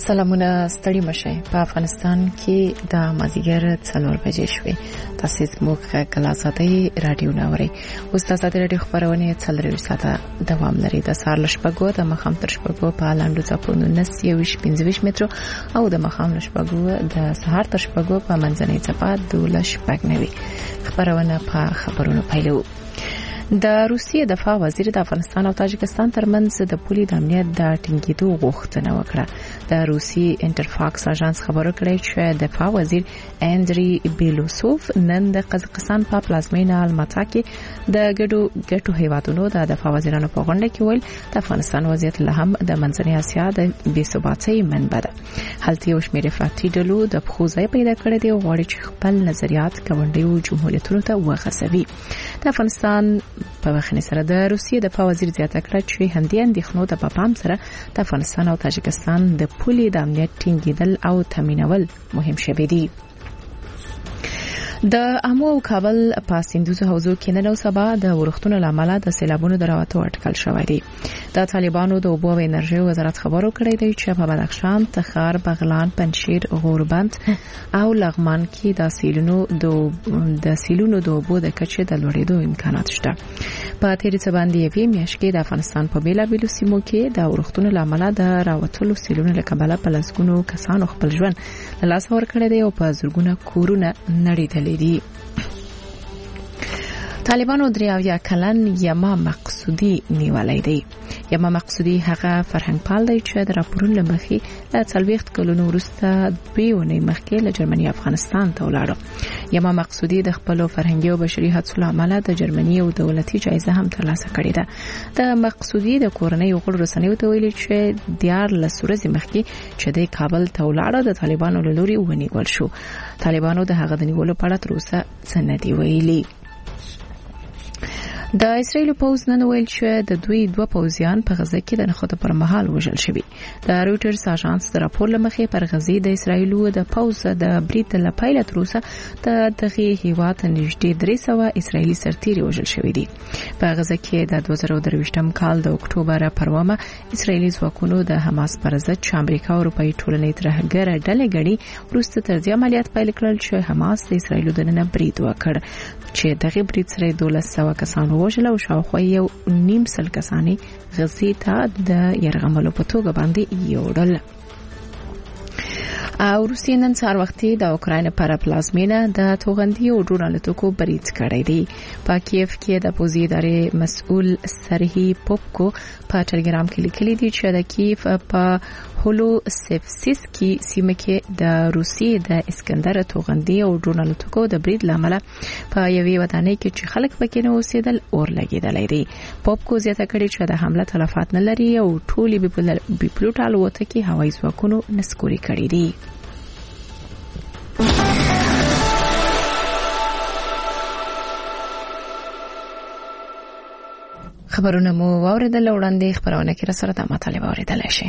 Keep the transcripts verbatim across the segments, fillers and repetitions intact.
سلامونه ستړي مشه په افغانستان کې د مازیګر څلور بجې شوې تاسو زموږ کلاساتي رادیو ناوري استاد رادیو خبرونه څلور ساعته دوام لري د سهار لشپګو د مخام تر شپګو په لاندو ځپونو نسیوش پنځه متر او د مخام لشپګو د سهار تر شپګو په منځنۍ ځپا دولش پګنوي خبرونه په خبرونو پیلو د روسیې دفاع وزیر د افغانستان او تاجکستان ترمنځ د پولي د امنیت د ټینګېدو غوښتنه وکړه د روسي انټرفاکس اژانس خبرو کړې چې دفاع وزیر اندري بیلوسوف نن د قزاقستان په پلازمینه الماتا کې د ګډو ګټو هیوادونو د دفاع وزیرانو په غونډه کې ویل د افغانستان وضعیت له هم د منځنۍ اسیا د بېثباتۍ منبع ده هلته یو شمېر افراطي ډلو د پخو ځای پیدا کړی دی او غواړي چې خپل نظریات ګاونډیو جمهوریتونو ته وغځوي د افغانستان په وخت سره د روسیې د دفاع وزیر زیاته کړه چې همدې اندېښنو ته په پام سره د افغانستان او تاجکستان د پولي د امنیت ټینګېدل او تامینول مهم شوي دي د امو او کابل په سیندوزو حوزو کې نن او سبا د ورښتونو لامل د سیلابونو دراوته اټکل شوی دی د طالبانو د اوبو او انرژي وزارت خبرو کړی دی چې په بدخشان تخار بغلان پنشیر غوربند او لغمان کې د سیلونو د سیلونو د اوبو د کچې د لوړېدو امکانات شته په تیرې څه باندې یوې میاشت کې د افغانستان په بیلابیلو سیمو کې د ورښتونو لامل د راوتلو سیلونو له کبله په لسګونو کسانو خپل ژوند له لاسه ورکړی دی او په زرګونه کورونه نړېدلي دي طالبانو دریاویا کلن یما مقصودی نیولای دی یما مقصودی هغه فرهنګ پال دی چې د راپورونو لمخې له څلوېښت کلونو وروسته دوی ونې مخکې له جرمني افغانستان ته ولاړ یما مقصودی د خپل فرهنګي او بشري هڅو لامل د جرمني او دولتي جایزه هم ترلاسه کړې ده د مقصودی د کورنۍ غړو رسنیو ته ویلي چې دیار لسورز مخکې چې د کابل ته ولاړ د طالبانو له لوري ونیول شو طالبانو د هغه د نیولو په اړه تر اوسه څه نه دی ویلي د اسرایل پوز نن ویل چې د دوی دوه پوزیان په غزه کې د نخود پر مهال وژل شوي د رويټرز اژانس د راپور لمخې پر غزه د اسرایل د پوز د بریټ له پایله تر اوسه د دغه هیواد نږدې درې سوه اسرایلی سرتیري وژل شوي دي په غزه کې د دوه زره درویشتم کال د اکتوبر پر ومه اسرایلی ځواکونو د حماس پر ضد چې امریکا او اروپאי ټولنې ترهګر ډلې غړي وروسته تر دې عملیات پیل کړل چې حماس د اسرایل د نن برید وکړ چې دغه برید سره دولس سوه کسانو وژل او شاوخوا یو نیم سل کسانی غزې ته د يرغملو په توګه باندې یوړل او روسیې نن سهار وختي د اوکراین پر پلازمینه د توغندي او ډرون الوتکو برید کړی دی په کیف کې د پوزي ادارې مسؤل سرهی پوپکو په ټلګرام کې لیکلي دي چې د کیف په هولو سفسیسکی سیمه کې د روسیې د اسکندر توغندي او ډرون الوتکو د برید لامل په یوې ودانۍ کې چې خلک پکې نه اوسېدل اور لګیدلی دی پوپکو زیاته کړې چې د حمله تلفات نه لري او ټولې بیپلوټ الوتکې هوایي ځواکونو نسکوري کړې دي خبرونه مو واوریدل وړاندې خبرونه کې را سره د مطالبه اوریدل شي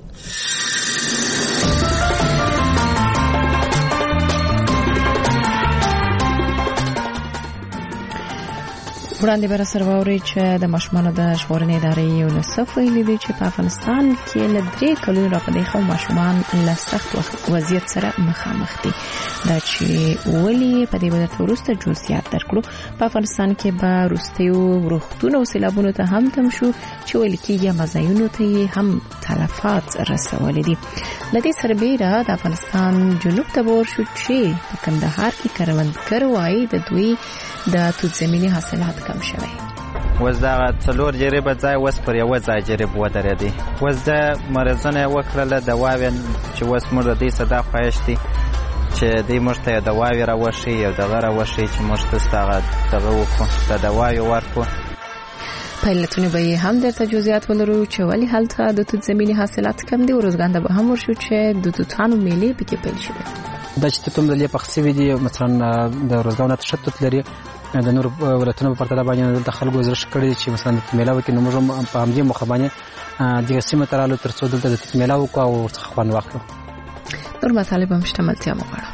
وړاندې بر سره ووري چې د ماشومانو د ژغورنې ادارې یونیسف ویلي دی چې په افغانستان کې له درې کلونو راپدې خو ماشومان له سخت وضعیت سره مخامخ دي دا چې ولې په دې وخت وروسته جزئیات درکړو په افغانستان کې به وروستیو وروختونو او سیلابونو ته هم تم شو چې ولې کېږي مزایونو ته هم تلفات رسولې دي لدې سربېره د افغانستان جنوب ته ور شو چې په کندهار کې کروندګر وایي د دوی د توت زمینی حاصلات کم شوی وز دا څلور جریبه ځای وس پر یو ځای جریب ودرېدی وز د مرزونه وکړه د واوین چې وس مر دې صدا خوښتي چې دې مرته د واوی را وشي او د غره وشي چې مرته ستغه دغه وکړه د واوی ورکو پایلتونه به هم د تجهیزات ولرو چې ولی حالت د توت زمینی حاصلات کم دي او روزګان د به هم ورشو چې د توتانو میلې پکې پیل شوه د چې ته ملي پخسي دي مثلا د روزګان تشتت لري د نور ولایتونو په پرتله باندې د خلکو زرش کړي چې مثلا د میلاو کې نموږ په همدې مخبانه د سیمه ترالو ترڅو دلته د میلاو کو او خوان واخلو نور مطالب هم شتملتیا مغواړه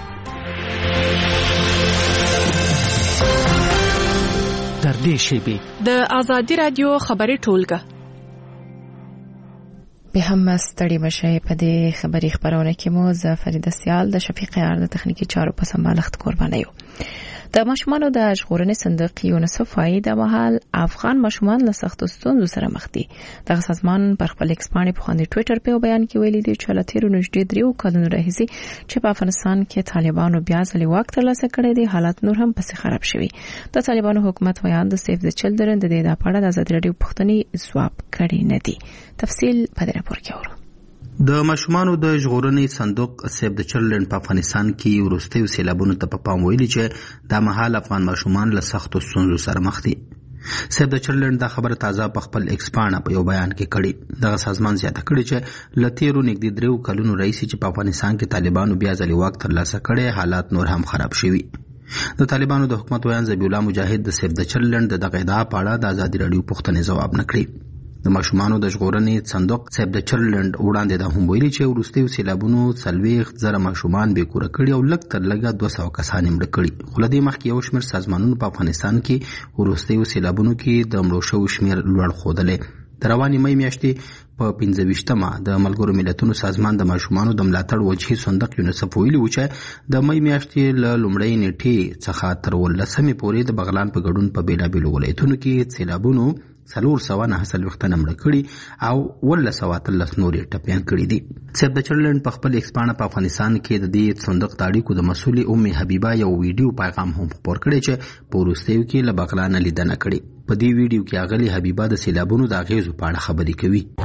در دې شیبې د ازادي رادیو خبري ټولګه به هم ستړي مشه په دې خبري خبرونه کې مو ز فرید سیال د شفیق یار د تخنیکی چارو په سمبالښت قربانه یو. د ماشومانو د ژغورنې صندوق یونیسف وايي د مهال افغان ماشومان له سختو ستونزو سره مخ دي. د سازمان پر خپل ایکس باندې په خوندې ټوئیټر په بیان کې ویلي دي چې له تیرو نږدې دریو کلونو راهیسې چې په افغانستان کې طالبانو بیا ځلې واک ترلاسه کړی دی، حالات نور هم پسې خراب شوي. د طالبانو حکومت وایي د سیف د چلډرن د دې د پاړه د ازادي راډیو پښتني ځواب کړی نه دی. تفصیل په دې راپور کې اورو. د ماشومانو د ژغورنې صندوق سیف د چلډرن په افغانستان کې وروستیو سیلابونو ته په پام ویلي چې د مهال افغان ماشومان له سختو ستونزو سره مخ دي. سیف د چلډرن دا خبره تازه په خپل ایکس باندې په یو بیان کې کړي. دغه سازمان زیاته کړي چې له تیرو نږدې دریو کلونو راهیسې چې په افغانستان کې طالبانو بیا ځلې واک ترلاسه کړی، حالات نور هم خراب شوي. د طالبانو د حکومت ویان ذبیح الله مجاهد د سیف د چلډرن د دغه ادعا په اړه د ازادي راډیو پوښتنې ځواب نه کړی. د ماشومانو د ژغورنې صندوق سیف د چلډرن وړاندې د هم ویلي چې وروستیو سیلابونو څلوېښت زره ماشومان بې کوره کړي او لږ تر لږه دوه سوه کسان یې مړه کړي. خو له دې مخکې یو شمېر سازمانونو په افغانستان کې وروستیو سیلابونو کې د مړو شوو شمېر لوړ ښودلی. د روانې مۍ میاشتې په پنځه ویشتمه د ملګرو ملتونو سازمان د ماشومانو د ملاتړ وجهي صندوق یونیسف ویلي و چې د مۍ میاشتې له لومړۍ نیټې څخه تر ولسمې پورې د بغلان په ګډون په بېلابېلو ولایتونو کې سیلابونو څلور سوه نهه څلوېښت تنه مړه کړي او اوولس سوه اتلس نورې ټپیان کړي دي. سیف د چلډرن په خپل ایکس باندې په افغانستان کې د دې صندوق د اړیکو د مسؤلې ام حبیبه یو ویډیو پیغام هم خپور کړی چې په وروستیو کې له بغلانه لیدنه کړې. په دې ویډیو کې اغلی حبیبه د سیلابونو د اغیزو په اړه خبرې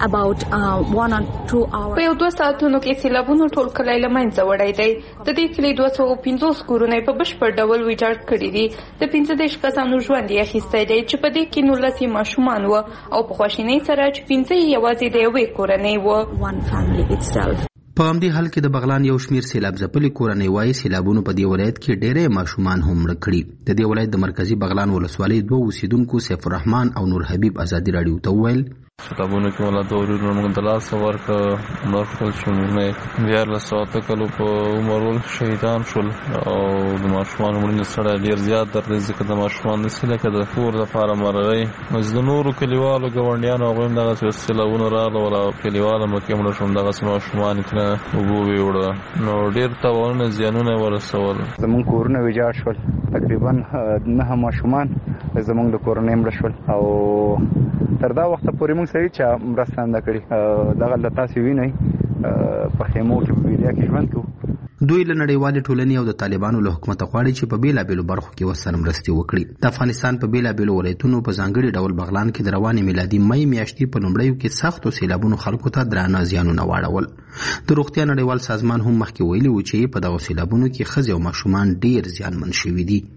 کوي. په یو دوه ساعتونو کې سیلابونو ټول کلی له منځه وړی دی. د دې کلي دوه سوه پنځوس کورونه په بشپړ ډول ویجاړ کړي دي. د پنځه دېرش کسانو ژوند یې اخیستی دی چې په دې کې نولس یې ماشومان وو او په خواشینۍ سره چې پنځه یې یوازې د یوې کورنۍ وو. په همدې حال کې د بغلان یو شمیر سیلاب ځپلې کورنۍ وایي سیلابونو په دې ولایت کې ډېری ماشومان هم مړه کړي. د دې ولایت د مرکزي بغلان ولسوالۍ دوه اوسیدونکو سیف الرحمن او نور حبیب ازادي راډیو ته وویل سیلابونو کې مولا د ورونو موږ د لاسه ورکړه، نور خپل شمېرونه دیارلس سوه اته کلو په عمر ول شهیدان شول او د ماشومانو مړینې سره ډېر زیات درد دی ځکه د ماشومان داسې لکه د کور دپاره مرغۍ نو د نورو کلیوالو ګاونډیانو هغوی هم دغسې سیلابونه راغلل او کلیوال هم پکې مړه شول. دغسې ماشومان یې ترنه اوبو ویوړه نو ډېر تاوانونه زیانونه یې ورسول. زمونږ کورونه ویجاړ شول، تقریبا نهه ماشومان زمونږ د کورنۍ مړه شول او تر دا وخته پورې موږ سړي چې مرسته نه کړې. دغه له تاسې وینئ په خیمو کې په بیریا کې ژوند کوو. دوی له نړیوالې ټولنې او د طالبانو له حکومته غواړي چې په بېلابېلو برخو کې ورسره مرستې وکړي. د افغانستان په بېلابېلو ولایتونو په ځانګړي ډول بغلان کې د روانې میلادي مۍ میاشتې په لومړیو کې سختو سیلابونو خلکو ته درانه زیانونه واړول. د روغتیا نړیوال سازمان هم مخکې ویلي و چې په دغو سیلابونو کې ښځې او ماشومان ډېر زیانمن شوي دي.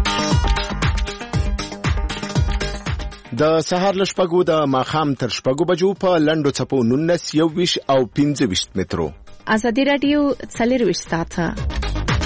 د سهار له شپږو د ماښام تر شپږو بجو په لنډو څپو نولس، یوویشت او پنځه ویشت مترو. ازادي راډیو څلرویشت ساعته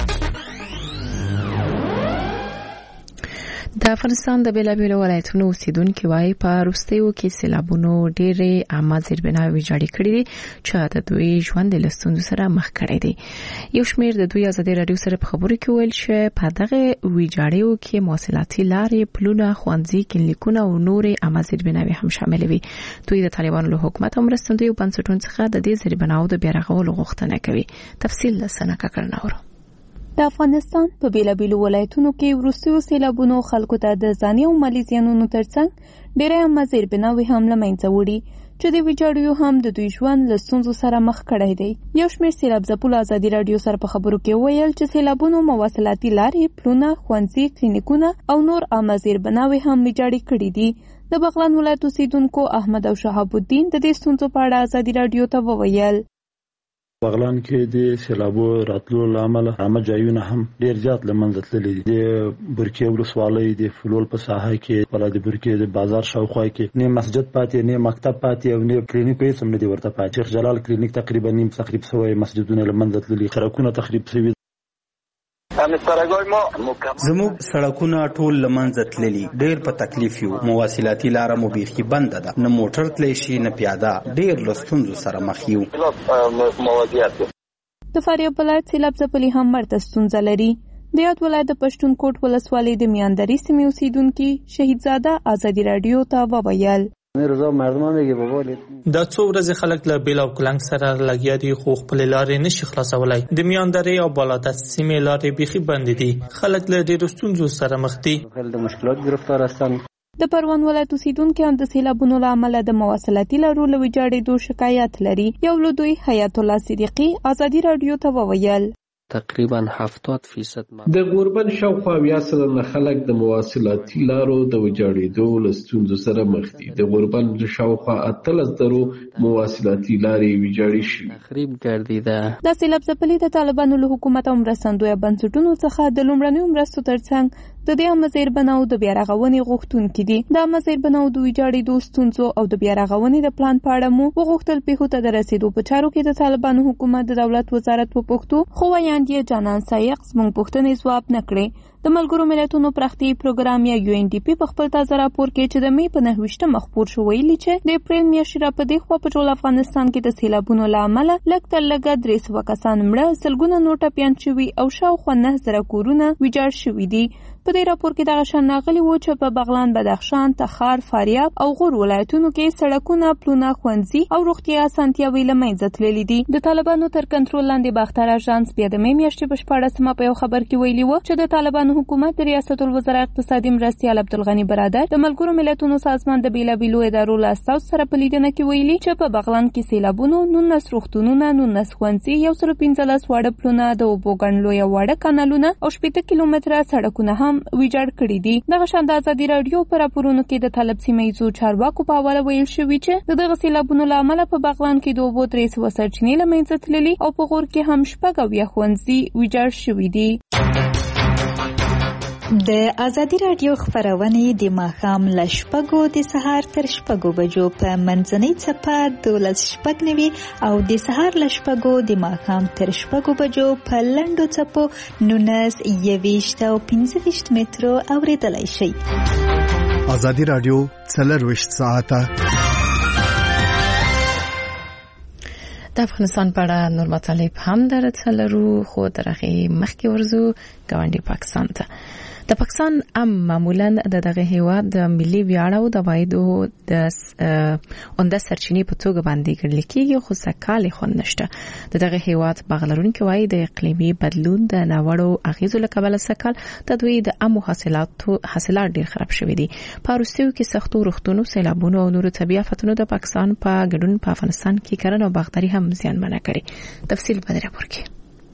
د افغانستان د بیلابیلو ولایتونو اوسیدونکي وایي په وروستیو کې سیلابونو ډېرې عامه زیربناوې ویجاړې کړې دي چې د دوی ژوند له ستونزو سره مخ کړی دی. یو شمېر د دوی ازادي راډیو سره په خبرو کې ویل چې په دغه ویجاړیو کې مواصلاتي لارې، پلونه، ښوونځي، کلینیکونه او نورې عامه زیربناوې هم شامل وي. دوی د طالبانو له حکومت او مرستندویو بنسټونو څخه د دې زیربناوو د بیا رغولو غوښتنه کوي. تفصیل له سنه ککړناورو. د افغانستان په بیلابیلو ولایتونو کې وروستیو سیلابونو خلکو ته د ځاني او مالي زیانونو ترڅنګ ډېرې عامه زیربناوې هم له منځه وړي چې د ویجاړیو هم د دوی ژوند له ستونزو سره مخ کړی دی. یو شمېر سیلاب ځپلو ازادي راډیو سره په خبرو کې ویل چې سیلابونو مواصلاتي لارې، پلونه، ښوونځي، کلینیکونه او نور عامه زیربناوې هم ویجاړې کړي دي. د بغلان ولایت اوسیدونکو احمد او شهاب الدین د دې ستونزو په اړه ازادي راډیو ته وویل. بغلان کې د سیلابو راتلو له امله عامه ځایونه هم ډېر زیات له منځه تللي دي. د برکې ولسوالۍ د فلول په ساحه کې ولا د برکې د بازار شاوخوا کې نه مسجد پاتې، نه مکتب پاتې او نه کلینیک هیڅ هم نه دی ورته پاتې. شیخ جلال کلینیک تقریبا نیم تخریب شوی، مسجدونه له منځه تللي، سړکونه تخریب شوي. زموږ سړکونه ټول له منځه تللي، ډېر په تکلیف یو. مواصلاتي لاره مو بیخي بنده ده، نه موټر تلی شي نه پیاده، ډېر له ستونزو سره مخ یو. د فاریاب ولایت سیلاب ځپلي هم ورته ستونزه لري. د یاد ولایت د پښتون کوټ ولسوالۍ د میاندري سیمې اوسیدونکي شهیدزاده ازادي راډیو ته وویل. روزا مردم میگه بابا دا څو ورځې خلک له بیل او کلنګ سره لګیا دي خو خپل لارې نشي خلاصولای. د میان درې او بالاتر سیمې لارې بيخي بند دي. خلک له ډېرو ستونزو سره مخ دي. د مشکلات گرفتار هستند. د پروان ولایت اوسیدونکو هم د سیلابونو له امله د مواصلاتي لارو له ویجاړېدو شکایت لري. یو له دوی حیات الله صدیقي ازادي رادیو ته وویل تقریبا هفتاد فیصد د غوربند شاوخوا اویا سلنه خلک د مواصلاتي لارو د ویجاړېدو له ستونزو سره مخ دي. د غوربند شاوخوا اتلس درو مواصلاتي لارې ویجاړې شوې. تخریب ګرځیده. د سیلاب ځپلي د طالبانو له حکومت او مرستندویه بنسټونو څخه د لومړنیو مرستو ترڅنګ د دې امزیر بناو د بیا رغونې غوښتونکي دي. د امزیر بناو د ویجاړېدو ستونزو او د بیا رغونې د پلان په اړه مو وغوښتل پیښو ته د رسیدو په چارو کې د طالبانو حکومت د دولت وزارت په پښتو خو ویاندې جانان سایق زموږ پوښتنې ځواب نه کړې. د ملګرو ملتونو پرختي پروګرام یا یو ان ډي پی په خپل تازه راپور کې چې د می په نهه مخپور شو ویلي چې د اپریل میاشتې را په دې خوا په ټول افغانستان کې د سیلابونو له امله لږ تر لږه درې سوه کسان مړه، سلګونه نور ټپیان شوي او شاوخوا نهه زره کورونه ویجاړ شوي دي. په دې راپور کې دغه شان راغلي و چې په بغلان، بدخشان، تخار، فاریاب او غور ولایتونو کې سړکونه، پلونه، ښوونځي او روغتیا اسانتیاوې له منځه تللي دي. د طالبانو تر کنټرول لاندې باختر اژانس بیا د می میاشتې په شپاړسمه په یو خبر کې ویلي و چې د طالبانو حکومت د ریاست الوزرا اقتصادي مرستیال عبدالغني برادر د ملګرو ملتونو سازمان د بیلابیلو ادارو له استازو سره په لیدنه کې ویلي چې په بغلان کې سیلابونو نولس روغتونونه، نولس ښوونځي، یو سل پنځلس واړه پلونه، د اوبو ګڼ لویه واړه کانالونه او شپېته کیلومتره سړکونه هم ویجاړ کړي دي. دغه شان د ازادي رادیو په راپورونو کې د طالب سیمه ییزو چارواکو په حواله ویل شوي چې د دغه سیلابونو له امله په بغلان کې د اوبو درې سوه سرچینې له منځه تللي او په غور کې هم شپږ اویا ښوونځي ویجاړ شوي دي. د ازادي رادیو خبرونه د ماښام له شپږو د سهار تر شپږو بجو په منځنۍ څپه دولس شپږ نوي او د سهار له شپږو د ماښام تر شپږو بجو په لنډو څپو نولس یویشت او پنځه ویشت مترو اورېدلی شئ. ازادي رادیو څلرویشت ساعته د افغانستان په اړه نور مطالب هم درته لرو خو تر هغې مخکې ورځو ګاونډي پاکستان ته. د پاکستان ام معمولا د دغه هیواد د ملي ویاړ او د عوایدو د عمده سرچینې په توګه باندې ګڼل کېږي خو سکالې خوند نشته. د دغه هیواد باغلرونکي وایي د اقلیمي بدلون د ناوړو اغیزو له کبله سکال د دوی د امو حاصلاتو حاصلات ډیر خراب شوي دي. په وروستیو کې سختو روغتونو، سیلابونو او نورو طبیعي آفتونو د پاکستان په ګډون په افغانستان کې کرنه او باغداري هم زیانمنه کړې. تفصیل په دې راپور کې.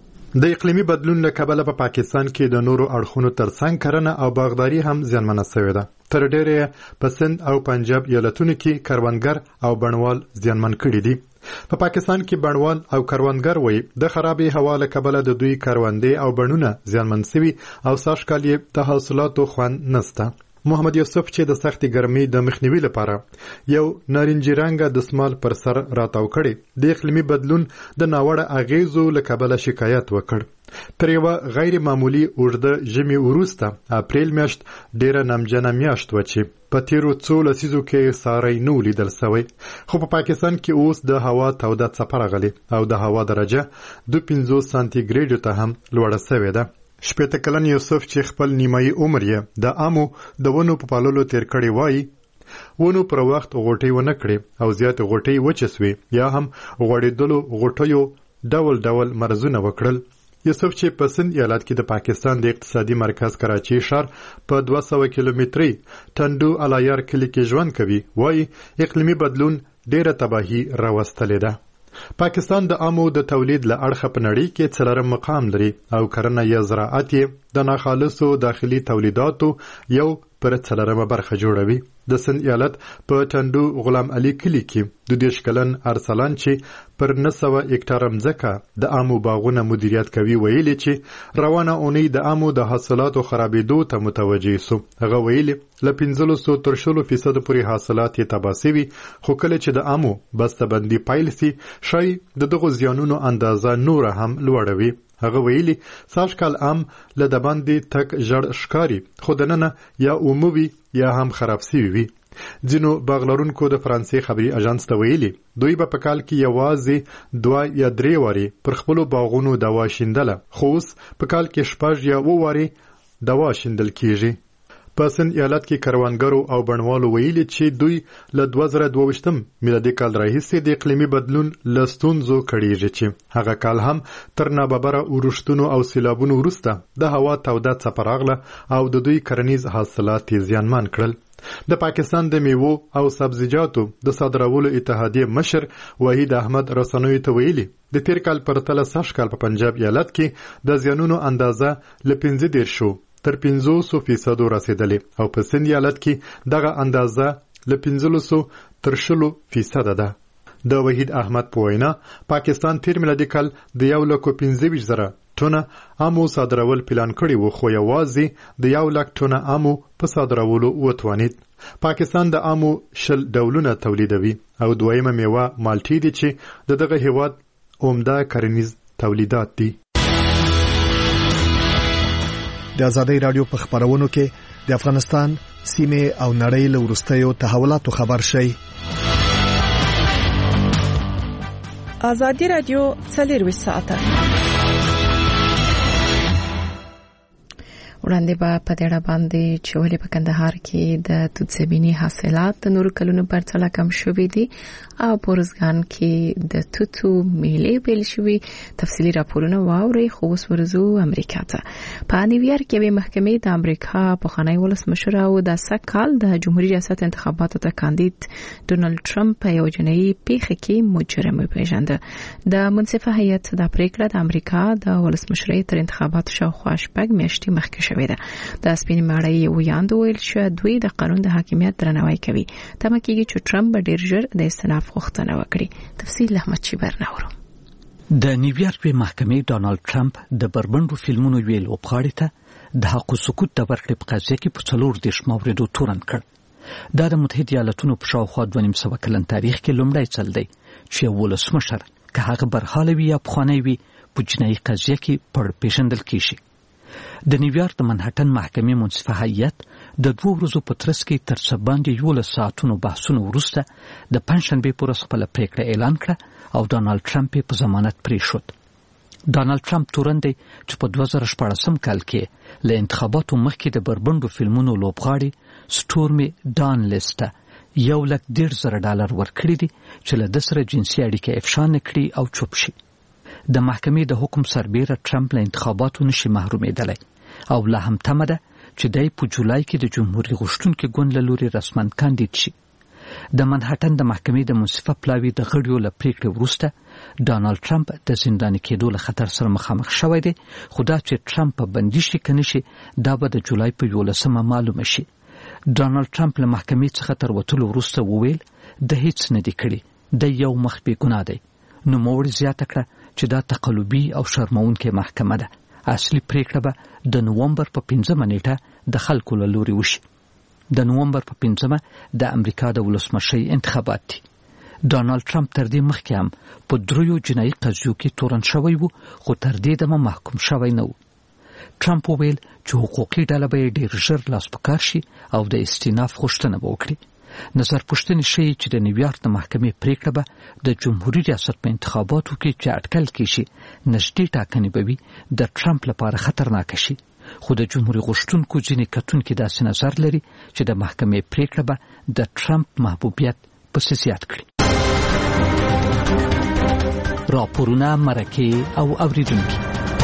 د اقلیمي بدلون له کبله په پا پاکستان کې د نورو اړخونو ترڅنګ کرنه او باغداري هم زیانمنه شوې ده. تر ډېره په سند او پنجاب ایالتونو کې کروندګر او بڼوال زیانمن کړي دي. په پاکستان کې بڼوال او کروندګر وایي د خرابې هوا له کبله د دوی کروندې او بڼونه زیانمن شوي او سږ کال یې د حاصلاتو خوند نشته. محمد یوسف چې د سختي ګرمۍ د مخنیوي لپاره یو نارنجي رنګه دسمال پر سر راتاو کړي د اقلیمي بدلون د ناوړه اغیزو له کبله شکایت وکړ. تر یو غیر معمولی اوږده ژمي وروسته اپریل میاشت ډیره نمجنه میاشت و چې په تیرو څو لسیزو کې ساری نو لیدل شوی. خو په پاکستان کې اوس د هوا توده څپه راغلې او د هوا درجه د پنځوس سانتي ګریډ ته هم لوړه شوې ده. شپېته کلن یوسف چې خپل نیمایي عمر یې د امو د ونو په پاللو تیر کړی وایي ونو پر وخت غوټۍ ونه کړې او زیات غوټۍ وچسوي یا هم غوړېدلو غوټیو ډول ډول مرزونه وکړل. یوسف چې په سند ایالت کې د پاکستان د اقتصادي مرکز کراچي ښار په دوه سوه کیلومتري ټنډو الایار کلي کې ژوند کوي وایي اقلیمي بدلون ډیره تباهي راوستلې ده. پاکستان د امو د تولید له اړخه په نړۍ کې څلورم مقام لري او کرنه یا زراعت یې د ناخالصو داخلي تولیداتو یو پر څلورمه برخه جوړوي. د سند ایالت په ټنډو غلام علي کلي کې د دېرش کلن ارسلان چې پر نه سوه هکټاره مځکه د امو باغونه مدیریت کوي ویلي چې روانه اونۍ د امو د حاصلاتو خرابېدو ته متوجه سو. هغه ویلي له پنځلسو تر شلو فیصده پورې حاصلات یې تباه سوي خو کله چې د امو بسته‌بندي پیل سي شاید د دغو زیانونو اندازه نوره هم لوړوي. هغه ویلي سږ کال ام له د باندې تک ژړ ښکاري خو دننه یا عمومي یا هم خراب سوي وي. ځینو باغلرونکو د فرانسې خبري اژانس ته ویلي دوی به په کال کې یوازې دوه یا درې وارې پر خپلو باغونو دوا شیندله خو اوس په کال کې شپږ یا اوه وارې دوا شیندل کیږي. په سند ایالت کې کروندګرو او بڼوالو ویلي چې دوی له دوه زره دوه ویشتم میلادي کال راهیسې د اقلیمي بدلون له ستونزو کړېږي چې هغه کال هم تر ناببره اورښتونو او سیلابونو وروسته د هوا توده څپه راغله او د دوی کرنیز حاصلات یې زیانمن کړل. د پاکستان د میوو او سبزیجاتو د صادرولو اتحادیې مشر وحید احمد رسنوي ته ویلي د تیر کال پرتله سږ کال په پنجاب ایالت کې د زیانونو اندازه له پنځه دېرشو تر پنځوسو فیصدو رسیدلې او په سند ایالت کې دغه اندازه له پنځلسو تر شلو فیصده ده. د وحید احمد په وینا پاکستان تیر میلادي کال د یو لک پنځه ویشت زره ټونه امو صادرول پلان کړی و خو یوازې د یو لک ټونه امو په صادرولو وتوانید. پاکستان د امو شل ډولونه تولیدوي او دویمه میوه مالټې دي چې د دغه هیواد عمده کرنیز تولیدات دي. د ازادۍ رادیو په خبرونو کې د افغانستان سیمه او نړۍ له وروستیو تحولاتو خبر شي. ازادي رادیو څلور ساعته وړاندې به په دې اړه باندې چې ولې په کندهار کې د توت زمینی حاصلات د نور کلونو پر څلا کم شوې دي او پورزګان کې د توتو میلې پیل شوې. تفصیلی راپورونه واوري خو اوس ورزو امریکا ته. په نیویارک کې به محکمې د امریکا پخوانی ولسمشر او د سکهال د جمهوریت ریاست انتخاباتو ته کاندید ډونالد ټرمپ په یو جنایي پیښه کې مجرم پیژنده. د منصفه هیئت د پریکړه د امریکا د ولسمشرۍ تر انتخاباتو شاوخوا شپږ میاشتې مخکې د سپین ماړی ویاند ویل چې دوی د قانون د حاکمیت درناوی کوي. تمه کېږي چې ټرمپ ډیر ژر د استناف غوښتنه وکړي. تفصیل احمد شیبر نورو. د نیویارک په محکمې ډونالد ټرمپ د بربندو فلمونو ویل وبغاړي ته د حق سکوت د ورکړې په قضیه کې په څلور دیش موردو تورن کړ. دا د متحده ایالاتونو په شاوخوا دوه نیم سوه کلن تاریخ کې لومړی ځل دی چې ولسمشر که هغه برحاله وي یا پخوانی وي په جنایي قضیه کې پر پیژندل کیږي. د نیویارک د منهټن محکمې منصفه هیئت د دوه ورځو په ترڅ کې تر څه باندې یولس ساعتونو بحثونو وروسته د پنجشنبې په ورځ خپله پریکړه اعلان کړه او ډونالد ټرمپ په ضمانت پرېښود. ډونالد ټرمپ تورن دی چې په دوه زره شپاړسم کال کې له انتخاباتو مخکې د بربندو فلمونو لوبغاړي سټورمي ډانلیسټ یو لک ډېر زره ډالر ورکړي دي چې له ده سره جنسي اړیکې افشا نه کړي او چوپ شي. د محکمې د حکم سربیره ټرمپ له انتخاباتو نشي محرومېدلی او لا هم تمه ده چې دی په جولای کې د جمهوریت غوښتونکي ګوند له لوري رسما کاندید شي. د منهټن د محکمې د منصفه پلاوي د غړیو له پریکړې وروسته ډونالد ټرمپ د زنداني کېدو له خطر سره مخامخ شوی دی. خو دا چې ټرمپ په بندي شي که نه شي دا به د جولای په یولسمه معلومه شي. ډونالد ټرمپ له محکمې څخه تر وتلو وروسته وویل د هیڅ نه دی کړي، د یو مخ بې ګناه دی. نوموړي زیاته کړه چې دا تقلبي او شرمونکې محکمه ده. اصلي پریکړه به د نومبر په پنځمه نیټه د خلکو له لوري وشي. د نومبر په پنځمه د امریکا د ولسمشرۍ انتخابات دي. ډونالد ټرمپ تر دې مخکې هم په دریو جنایي قضیو کې تورن شوی و خو تر دې دمه محکوم شوی نه و. ټرمپ وویل چې حقوقي ډله به یې ډېر ژر لاس په کار شي او د استیناف غوښتنه به وکړي. نظر پوښتنې ښیي چې د نیویارک د محکمې پریکړه به د جمهوریت ریاست په انتخاباتو کې چې اټکل کیږي نږدې ټاکنې به وي د ټرمپ لپاره خطرناکه شي. خو د جمهوریت غوښتونکو ځینې کتونکي داسې نظر لري چې د محکمې پریکړه به د ټرمپ محبوبیت پسې زیات کړي. راپورونه، مرکې او اوریدونکي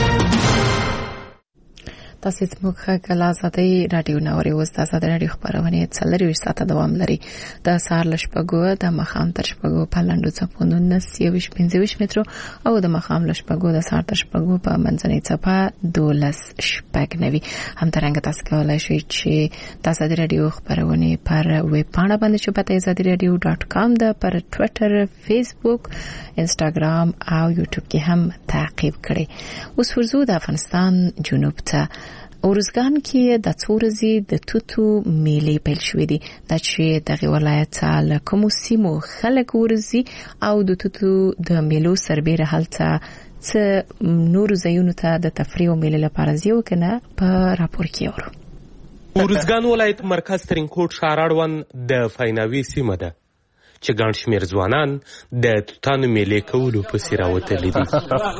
تاسو زموږ غږ ازادۍ رادیو نوري اوس د ازادۍ رادیو خبرونه څلور ساعته دوام لري. د سهار ل شپږو د مخام تر شپږو په لنډو څپو نولس یویش پنځه مترو او د مخام ل شپږو د سهار تر شپږو په منځنۍ څپه دولس شپږ نوي. همدارنګه تاسو کولای شئ چې د ازادۍ رادیو خبرونه پر ویب پاڼه باندې چې په ازادۍ رادیو ډاټ کام د پر ټوئیټر، فیسبوک، انسټاګرام او یوټیوب کې هم تعقیب کړئ. اوس ورزو د افغانستان جنوب ته اورزګان کې د څورزي د توتو میلې پیل شوې دي. د چې دغه ولایت له کوم سیمو خلک ورزي او د توتو د میلو سربېره هلته څه نور زيونو ته د تفریح او میلې لپاره ځي وکنه په راپور کې اورو. اورزګان ولایت مرکز ترینکوټ ښار اړوند د فایناوي سیمه ده چې ګڼ شمېر ځوانان د توتانو میلې کولو پسې راوتلي دي.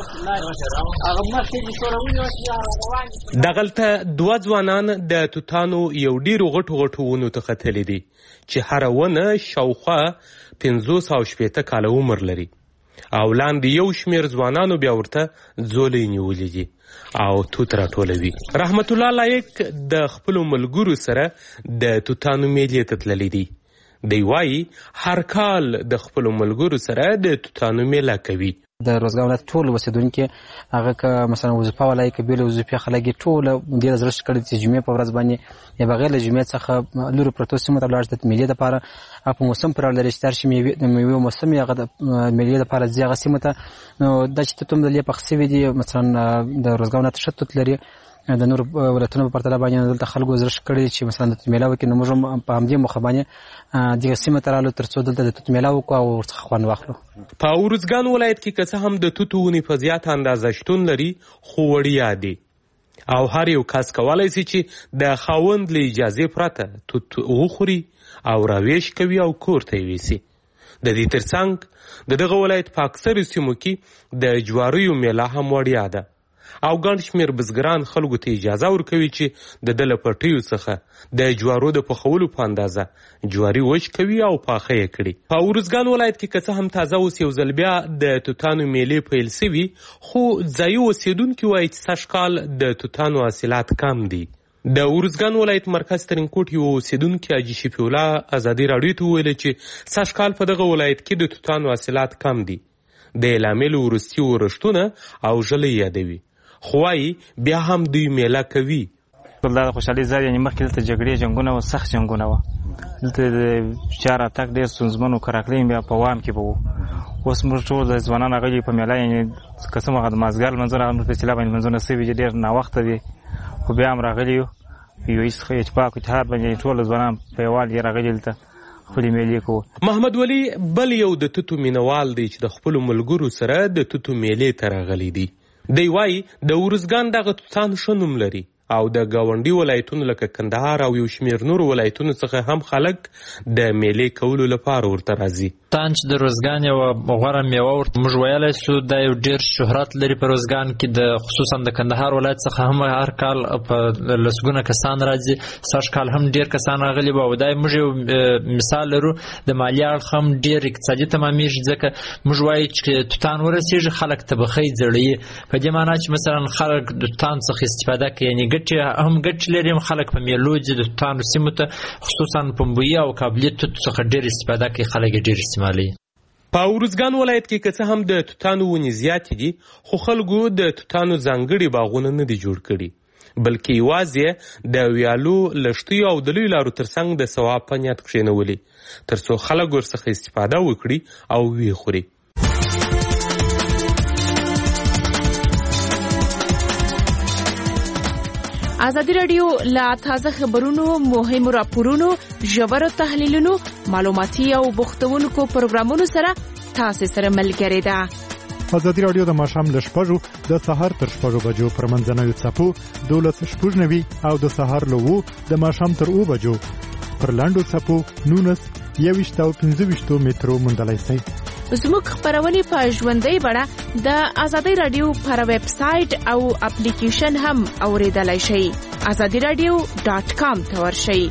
دغلته دوه ځوانان د توتانو یو ډېرو غټو غټو ونو ته ختلي دي چې هره ونه شاوخوا پنځوس او شپېته کاله عمر لري او لاندې یو شمېر ځوانانو بیا ورته ځولۍ نیولي دي او توت راټولوي. رحمت الله لایق د خپلو ملګرو سره د توتانو میلې ته تللی دی. دی وایي هر کال د خپلو ملګرو سره د توتانو میله کوي. د روزګان ولایت ټول اوسېدونکي هغه که مثلا وظیفه والا یې که بېله وظیفې خلک یې ټوله ډېره زړه ښه کړي چې جمعې په ورځ باندې یا بغیر له جمعې څخه لرې پرتو سیمو ته ولاړ شي د میلې دپاره هغه په موسم پورې اړه لري چې هر شي مېوې د مېوې موسم یې هغه د میلې دپاره ځي هغه سیمو ته. نو دا چې توت هم دلې پخ سوي دي مثلا د روزګان ولایت ښه توت لري د نور ولایتونو په پرتله باندې دلته خلکو زړه ښه کړي چې مثلا د توت میله وکړي. نو موږ هم په همدې موخه باندې دغه سیمه ته رالو تر څو دلته د توت میله وکړو او ورڅخه خوند واخلو. په ارزګان ولایت کې که څه هم د توتو ونې په زیاته اندازه شتون لري خو وړیا دي او هر یو کس کولی شي چې د خاوند له اجازې پرته توت وخوري او راویش کوي او کور ته یې یوسي. د دې ترڅنګ د دغه ولایت په اکثرو سیمو کې د جواریو میله هم وړیا ده او ګڼ شمېر بزګران خلکو ته اجازه ورکوي چې د ده له پټیو څخه د جوارو د پخولو په اندازه جواري وچ کوي او پاخه یې کړي. په ارزګان ولایت کې که څه هم تازه اوس یو ځل بیا د توتانو میلې پیل سوي خو ځایي اوسېدونکي وایي چې سږ کال د توتانو حاصلات کم دي. د ارزګان ولایت مرکز ترینکوټ یو اوسېدونکي حاجي شفیع الله ازادي راډیو ته وویل چې سږ کال په دغه ولایت کې د توتانو حاصلات کم دي. د اعلامیې له وروستي ورښتونه او ژلۍ یادوي خو وایي بیا هم دوی میله کوي. دا د خوشحالۍ ځای یعنې مخکې دلته جګړې جنګونه وه سخت جنګونه وه دلته د چا راتګ ډېر ستونزمن و که راکلی بیا په وام کې به وو. اوس موږ ټول د ځوانان راغلي په میله یعنې که څه هغه د مازدیګر لمونځونه هغه په اصطلاح باندې لمونځونه سوي چې ډېر ناوخته دي خو بیا هم راغلي یو یو اتفاق اتحاد باندې ټول ځوانان په یووال یې راغلي دلته خپلې میلې کوو. محمد ولی بل یو د توتو مینهوال دی چې د خپلو ملګرو سره د توتو میلې ته راغلی دی. دی وایي د ارزګان دغه توتان ښه نوم لري او د ګاونډي ولایتونو لکه کندهار او یو شمېر نورو ولایتونو څخه هم خلک د میلې کولو لپاره ورته راځي. توتان چې د روزګان یوه غوره میوه ورته موږ ویلی شو دا یو ډېر شهرت لري په روزګان کې د خصوصا د کندهار ولایت څخه هم هر کال په لسګونه کسان راځي. سږ کال هم ډېر کسان راغلي وو او دا موږ یو مثال لرو د مالي اړخ هم ډېر اقتصادي تمامیږي ځکه موږ وایو چې توتان ورسېږي خلک طبخۍ زړوي په دې معنا چې مثلا خلک د توتان څخه استفاده کوي یعنې ګټې هم ګټې لري هم خلک په میلو ځي د توتانو سیمو ته خصوصا پنبوي او کابلي توت څخه ډېر استفاده کوي خلک یې ډېر استعمالوي. په ارزګان ولایت کې که څه هم د توتانو ونې زیاتې دي خو خلکو د توتانو ځانګړي باغونه نه دي جوړ کړي بلکې یوازې د ویالو لښتیو او د لویو لارو ترڅنګ د ثواب په نیت کښېنولي تر څو خلک ورڅخه استفاده وکړي او ویې خوري. ازادي راډیو لا تازه خبرونو مهمو راپورونو ژورو تحلیلونو معلوماتي او بوختونکو پروګرامونو سره تاسو سره ملګری ده. ازادي راډیو د ماښام له شپږو د سهار تر شپږو بجو پر منځنوي څپو دولس شپږ نوي او د سهار له اوو د ماښام تر اوو بجو پر لاندو څپو نولس یوویشت او پنځه ویشتو مترو موندلی شئ. زموږ خبرونه په ژوندۍ بڼه د ازادي رادیو پر ویب سټ او اپلیکیشن هم اوریدلای شئ. ازادي رادیو ډاټ کام ته ورشئ.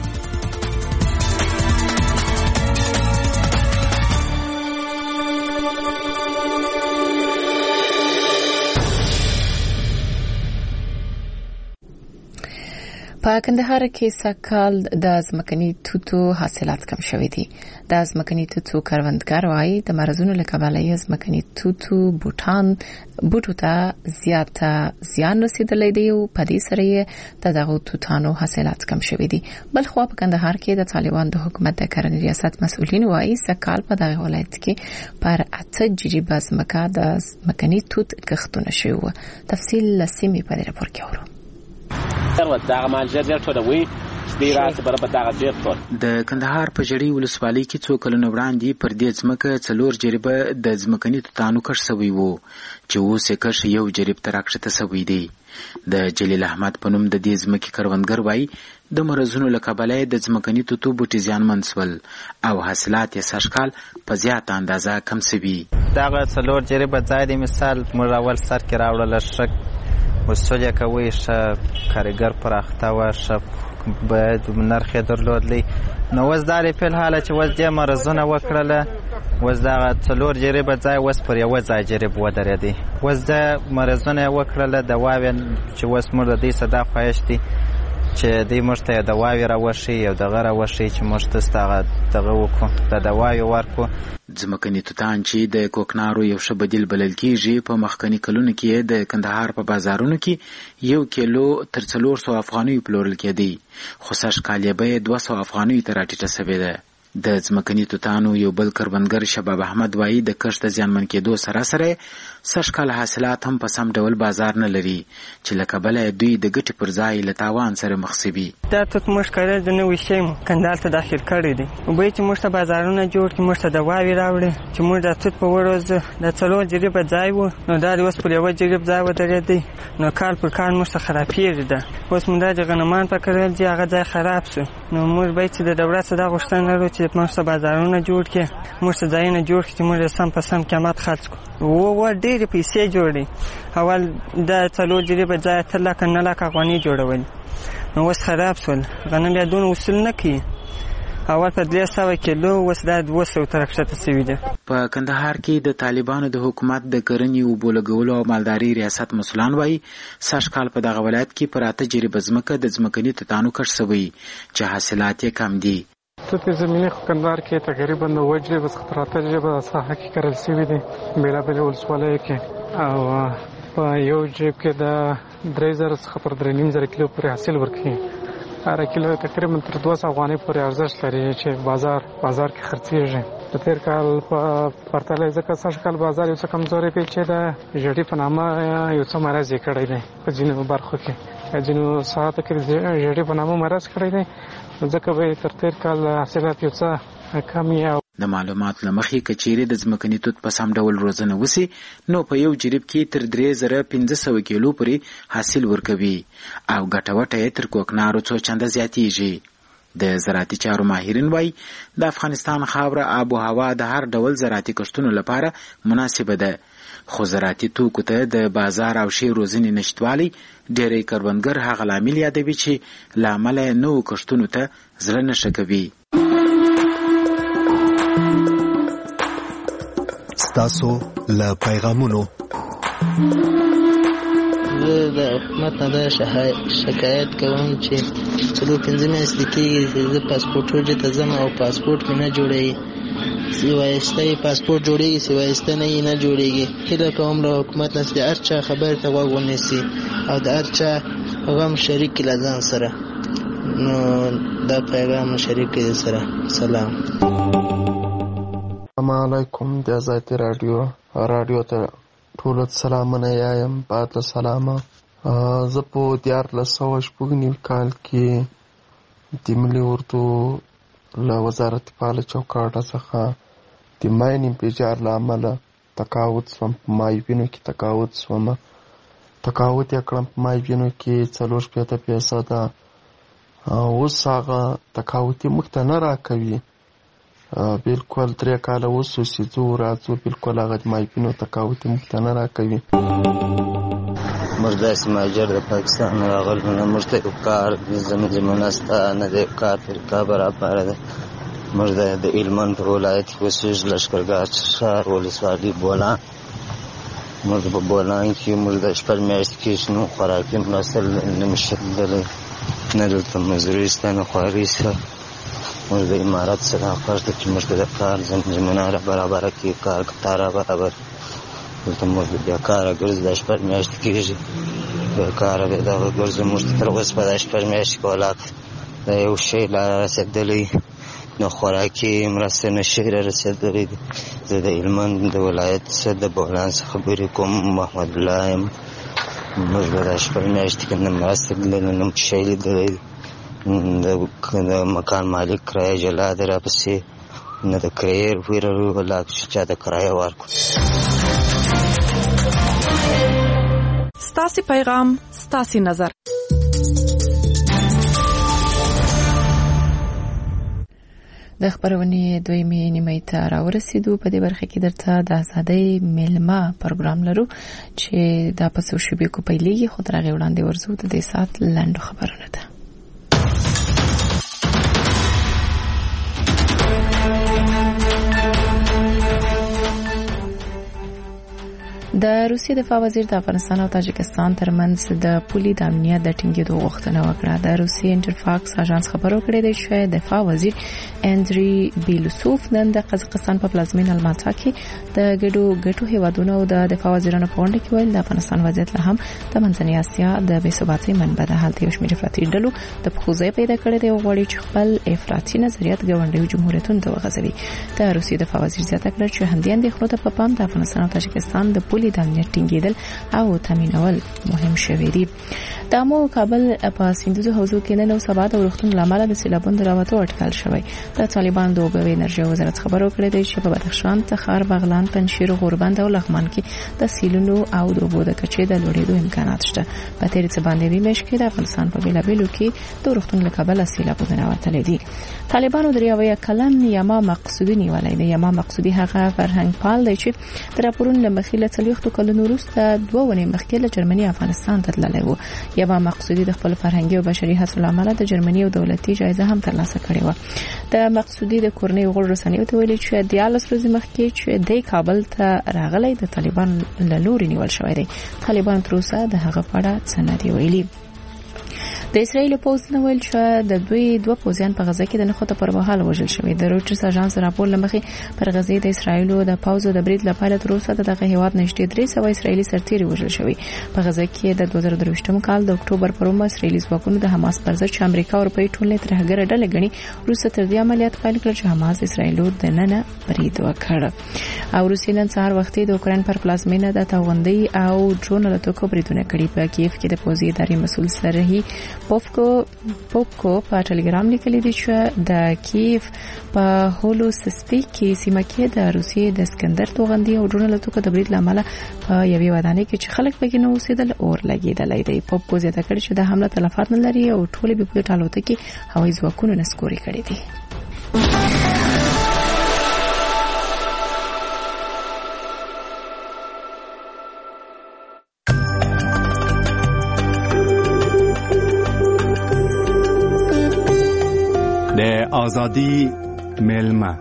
په کندهار کې سکهال د ځمکني توتو حاصلات کم شوي دي. د ځمکني توتو کروندګر وايي د مرزونو له کبله یې ځمکني توتو بوټان بوټو ته زیاته زیان رسیدلی دی او په دې سره یې د دغو توتانو حاصلات کم شوي دي. بل خو په کندهار کې د طالبان د حکومت د کرنې ریاست مسؤلین وايي سکهال په دغه ولایت کې پر اته جریبه ځمکه د ځمکني توت کښتونه شوي وو. تفصیل لسیمې په دې راپور کې اورو. د کندهار په جړی ولسوالۍ کې څو کلونه وړاندې پر دې ځمکه څلور جریبه د ځمکني توتانو کښت شوی وو چې اوس یې کښت یو جریب ته راکښته شوی دی. د جلیل احمد په نوم د دې ځمکې کروندګر وایي د مرزونو له کبله د ځمکني توتو بوټي زیانمن سول او حاصلات یې سږکال په زیاته اندازه کم سوي. دغه څلور جریبه ځای د مثال موږ اول سر کې راوړله، ښه وسول یې کوئ، ښه کارګر پراخته وه، ښه باید نرخ یې درلودلی. نو اوس دا د فعل حاله چې اوس دې مرزونه وکړله، اوس دغه څلور جریبه ځای اوس پر یوه ځای جریب ودرېدی. اوس د مرزونه یې وکړله، دواوې چې اوس موږ د دوی څه دا خواهش دی چې دوی موږ ته یې دواوې راوښي، یو دغه راوښي چې موږ ته دغه دغه وکړو، د دواوې ورکړو. ځمکني توتان چې د کوکنارو یو ښه بدیل بلل کېږي، په مخکني کلونو کې د کندهار په بازارونو کې یو کیلو تر څلور سوه افغانیو پلورل کېدی، خو سږکال یې بیه دوه سوه افغانیو ته راټیټه سوې ده. د ځمکني توتانو یو بل کروندګر شباب احمد وایي د کښت د زیانمن کېدو سره سره سږکال حاصلات هم په سم ډول بازار نه لري، چې له کبله دوی د ګټې پر ځای له تاوان سره مخ سوي. دا توت موږ کرل د نوي شی مو کندهار ته داخل کړی دی، وبایي چې موږ ته بازارونه جوړ کړي، موږ ته دواوې راوړي چې موږ دا توت په وروځو د څلور جریبه ځای و، نو دا د اوس پر یوه جریب ځای ودرېدی، نو کال پر کال موږ ته خرابېږي. ده اوس موږ دا د غنمان په کرل دي، هغه ځای خراب سو، نو موږ باید چې د دولت څخه دا غوښتنه لرو چې موږ ته بازارونه جوړ کړي، موږ ته ځایونه جوړ کړي چې موږ یې سم په سم قیمت خرڅ کړو. و ډېرې پیسې جوړې، اول دا څلور جریبه ځای اتر لکه نه لکه افغانۍ جوړول، نو اوس خراب شول، غنم بیا دونه وصول نه کوي. اول په درې سوه کیلو، اوس دا دوه سوه ته راکښته سوي ده. په کندهار کې د طالبانو د حکومت د کرنې، اوبو لګولو او مالدارۍ ریاست مسؤلان وایي سږکال په دغه ولایت کې پر اته جریبه ځمکه د ځمکني توتانو کښت سوی چې حاصلات یې کم دي. توت زمینی خو کندهار کې تقریبا اووه جریبه څخه تر اته جریبه ساحه کې کرل سوي دي بېلابېلې ولسوالیو کې، او په یو جریب کې د درې زره څخه تر درې نیم زره کیلو پورې حاصل ورکوي. هر کیلو تقریبا تر دوه سوه افغانۍ پورې ارزښت لري چې بازار بازار کې خرڅېږي. د تېر کال په پرتله ځکه سږکال بازار یو څه کمزوری دی چې د ژړۍ په نامه یو څه مرض یې کړی دی، په ځینو برخو کې ځینو ساعتو کې ژړۍ په نامه مرض کړی دی، ځکه به تر تېر کال حاصلات یو څه کم یې. د معلوماتو له مخې که چیرې د ځمکني توت په سم ډول روزنه وسي، نو په یو جریب کې تر درې زره پنځه سوه کیلو پورې حاصل ورکوي او ګټه وټه یې تر کوکنارو څو چنده زیاتیږي. د زراعتي چارو ماهرین وایي د افغانستان خاوره، آب و هوا د هر ډول زراعتي کښتونو لپاره مناسبه ده، خو زراعتي توکو ته د بازار او ښې روزنې نشتوالی ډېری کروندګر هغه لامل یادوي چې له امله یې نوو کښتونو ته زړه نه ښه کوي. ستاسو له پیغامونو زه د حکومت نه دا شکایت کوم چې څلور پنځه میاشتې کېږي چې زه پاسپورټ حجې ته ځم او پاسپورټ مې نه جوړېږي، سوایسته یې پاسپورټ جوړېږي، سوایسته نه یې نه جوړېږي. هیله کوم له حکومت نه چې د هر چا خبرې ته غوږ ونیسي او د هر چا غم شریک کړي له ځان سره. نو دا پیغام شریک کړي سره. سلام. السلام علیکم. د آزادي رادیو رادیو ته ټولو سلامونه یایم. بعد له سلامه زه په دیارلس سوه شپږ نوي کال کې د ملي اردو له وزارت فعاله چوکاټه څخه د ماینینګ پیجار له امله تقاعد شوم. په مایوینو کې تقاعد شوم تقاعد یې کړم په مایوینو کې څلور شپېته فیصده. اوس هغه تقاعد یې موږ ته نه راکوي، بالکل درې کاله وسو چې ځو راځو، بالکل هغه د مایوینو تقاعد یې موږ ته نه راکوي. موږ داسې مهاجر د پاکستان راغلو، نه موږ ته یو کار زمینه شته، نه د کار طریقه برابره ده. موږ د هلمند په ولایت کې اوسېږو، لښکرګاه ښار ولسوالي بولان. موږ په بولان کې موږ د شپږ میاشتې کېږي، نو خوراکي مرسته نه مو شتلی، نه دلته مزدوري شته نه خواري شته. موږ د امارت سره خوښ ده چې موږ ته د کار زمینه را برابره کړي، کار قطار را برابر. دلته موږ بېکاره ګرځو، دا شپږ میاشتې کېږي بېکاره بې دغه ګرځو. موږ ته تر اوسه په دا شپږ میاشتې کې ولاک دا یو شی لا رسېدلی، نو خوراکي مرسته نه شی را رسېدلی دی. زه د هلمند د ولایت څخه د بولان څخه خبرې کوم، محمد الله یم. موږ به دا شپږ میاشتې کې نه مرسته لیدلې نه شی لیدلی دی. د مکان مالک کرایه جلا ده راپسې، نه د کرایې ویره ولاک چې چا د کرایه ورکړو. ستاسې پیغام ستاسې نظر. د خبرونې دویمې نیمه ته راورسېدو. په دې برخه کې درته د ازادۍ میلمه پروګرام لرو چې دا په څو شپې کې پیلېږي، خو تر هغې وړاندې ورځو د دې ساعت لنډو خبرونه ده. د روسیې دفاع وزیر د افغانستان او تاجکستان ترمنځ د پولي د امنیت د ټینګېدو غوښتنه وکړه. د روسیې انټرفاکس اژانس خبرو کړې ده چې دفاع وزیر اندری بیلوسوف نن د قزاقستان په پلازمینه الماتا کې د ګډو ګټو هیوادونو او د دفاع وزیرانو په غونډه کې ویل د افغانستان وضعیت له هم د منځنۍ اسیا د بې ثباتۍ منبع ده. هلته یو شمېر افراطي ډلو د پښو ځای پیدا کړی دی او غواړي چې خپل افراطي نظریات ګاونډیو جمهوریتونو ته وغځوي. د روسیې دفاع وزیر زیاته کړه چې همدې اندېښنو ته په پام د افغانستان او تاجکستان د پولي د امنیت ټینګېدل او تامینول مهم شوي دي. د امو کابل په سیندوزو حوزو کې نن او سبا د ورښتونو له امله د سیلابونو د راوتو اټکل شوی. د طالبان د اوبو او انرژۍ وزارت خبرو کړې ده چې په بدخشان، تخار، بغلان، پنجشیر، غوربند او لغمان کې د سیلونو او د اوبو د کچې د لوړېدو امکانات شته. په تېر څه باندې وی مېش کې د افغانستان په بیلابېلو کې د ورښتونو له کبله سیلابونه راوتلي دي. طالبانو د یوه کلن یما مقصودي نیولې ده. یما مقصودي هغه فرهنګ پال دی چې د راپورونو له مخې له څلوېښتو کلونو وروسته دوه ونې مخکې له جرمني افغانستان ته تللی و. یما مقصودي د خپل فرهنګي او بشري هڅو له امله د جرمني او دولتي جایزه هم ترلاسه کړې وه. د مقصودي د کورنۍ غړو رسنیو ته ویلي چې دیارلس ورځې مخکې چې دی کابل ته راغلی د طالبان له لوري نیول شوی دی. طالبان تر اوسه د هغه په اړه څه نه دي ویلي. د اسرایل پوز نو ویل چې د دوی دوه پوزیان په غزه کې د نخوته پر مهال وژل شوی. د رویټرز اژانس راپور لمخې پر غزه د اسرایل د پوز د برید لپاره تر اوسه دغه هیواد نږدې درې سوه اسرایلی سرتیري وژل شوی. په غزه کې د دوه زره درویشتم کال د اکتوبر پر اومه اسرایلی ځواکونو د حماس پر ضد چې امریکا او اروپایي ټولنې ترهګره ډله ګڼي وروسته تر دې عملیات پیل کړ چې حماس اسرایلو د ننه برید وکړ. او روسیې نن سهار وختي د اوکراین پر پلازمینه د توغندۍ او ډرون الوتکو بریدونه کړي. په کیف کې د پوځي ادارې مسؤل سرهي پوفکو پوپکو په ټلګرام لیکلي دي چې د کیف په هولوسسپی کې سیمه کې د روسیې د اسکندر توغندي او ډرون الوتکو د برید لامل په یوې ودانۍ کې چې خلک پکې نه اوسېدل اور لګېدلی دی. پوپکو زیاته کړې چې د حمله تلفات نه لري او ټولې بې پیلوټه الوتکې هوایي ځواکونو نسکورې کړې دي. د آزادی میلمه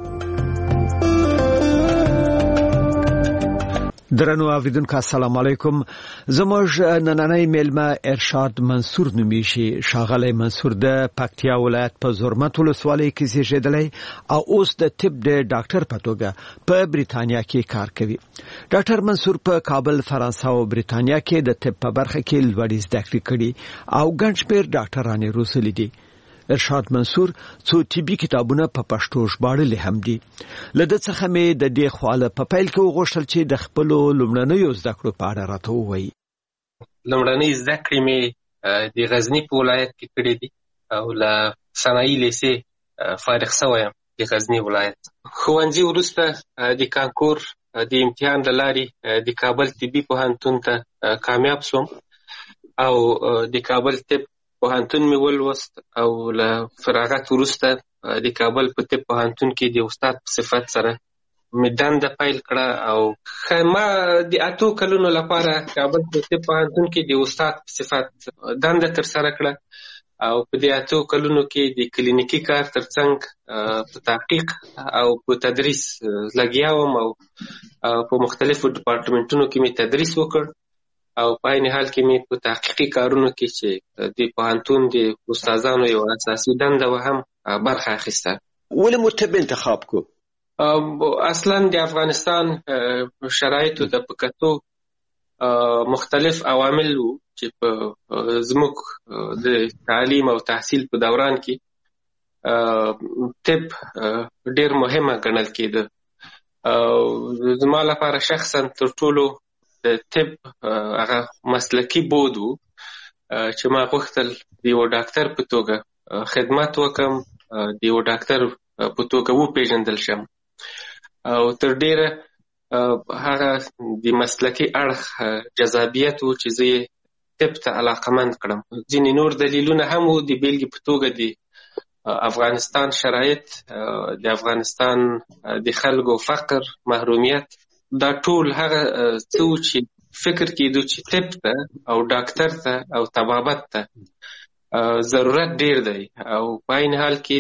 درنو اوریدونکو السلام علیکم. زموږ نننۍ میلمه ارشاد منصور نومیږي. ښاغلی منصور د پکتیا ولایت په زرمت ولسوالۍ کې زیږېدلی او اوس د طب د ډاکټر په توګه په بریتانیا کې کار کوي. ډاکټر منصور په کابل، فرانسه او بریتانیا کې د طب په برخه کې لوړې زده کړې کړي او ګڼ شمېر ډاکټران یې روزلي دي. ارشاد منصور څو طبي کتابونه په پښتو ژباړلي هم دي. له ده څخه مې د دې خواله په پیل کې وغوښتل چې د خپلو لومړنیو زده کړو په اړه راته ووایي. لومړنۍ زده کړې مې د غزني په ولایت کې کړې دي او له صنایي لیسې فارغ شوی یم د غزني ولایت. ښوونځي وروسته د کانکور د امتحان له لارې د کابل طبي پوهنتون ته کامیاب شوم او د کابل طب پوهنتون مې ولوست او له فراغت وروسته د کابل په طب پوهنتون کې د استاد په صفت سره مې دنده پیل کړه او ما د اتو کلونو لپاره کابل په طب پوهنتون کې د استاد په صفت دنده ترسره کړه او په دې اتو کلونو کې د کلینیکي کار ترڅنګ په تحقیق او په تدریس لګیا وم او په مختلفو ډپارټمنټونو کې مې تدریس وکړ او په عین حال کې مې په تحقیقي کارونو کې چې د پوهنتون د استادانو یو اساسي دنده و هم برخه اخیسته. ولې مو طب انتخاب کو؟ اصلا د افغانستان شرایطو ته په کتو مختلف عوامل وو چې په زموږ د تعلیم او تحصیل په دوران کې طب ډېر مهمه ګڼل کېده. زما لپاره شخصا تر ټولو د طب هغه مسلکي بود و چې ما غوښتل د یو ډاکټر په توګه خدمت وکم، د یو ډاکټر په توګه وپېژندل شم او تر ډېره هغه د مسلکي اړخ جذابیت و چې زه یې طب ته علاقمند کړم. ځینې نور دلیلونه هم و، د بیلګې په توګه د افغانستان شرایط، د افغانستان د خلکو فقر، محرومیت، دا ټول هغه څه چې فکر کېدو چې طب ته او ډاکټر ته او طبابت ته ضرورت ډیر دی، او په عین حال کې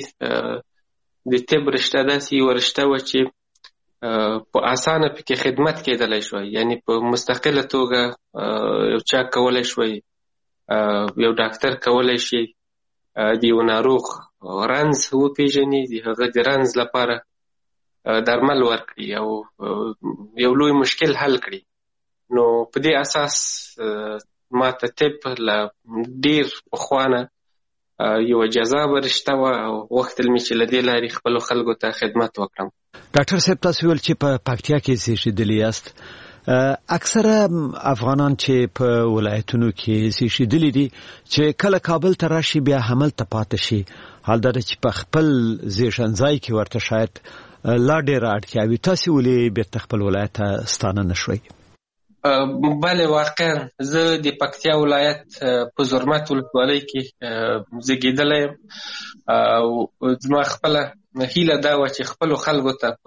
د طب رشته داسې یوه رشته وه چې په اسانه پکې خدمت کېدلی شوی، یعنی په مستقله توګه یو چا کولی شوی، یو ډاکټر کولی شي د یو ناروغ رنځ وپېژني، د هغه د رنځ لپاره درمل ورکړي او یو لوی مشکل حل کړي. نو په دې اساس ما ته طب له ډېر پخوا نه یوه جذابه رشته وه او غوښتل مې چې له دې لارې خپلو خلکو ته خدمت وکړم. ډاکټر صاحب، تاسو ویل چې په پکتیا کې زیږېدلي یاست. اکثره افغانان چې په ولایتونو کې زیږېدلي دي چې کله کابل ته راشي بیا هملته پاتې شي، حال دا چې په خپل زیږنځای کې ورته شاید لا ډېره اړتیا وي. تاسې ولې بیرته خپل ولایت ته ستانه نه شوئ؟ بله، واقعا زه د پکتیا ولایت په زرمت ولسوالۍ کې زیږېدلی یم او زما خپله هیله دا وه چې خپلو خلکو ته په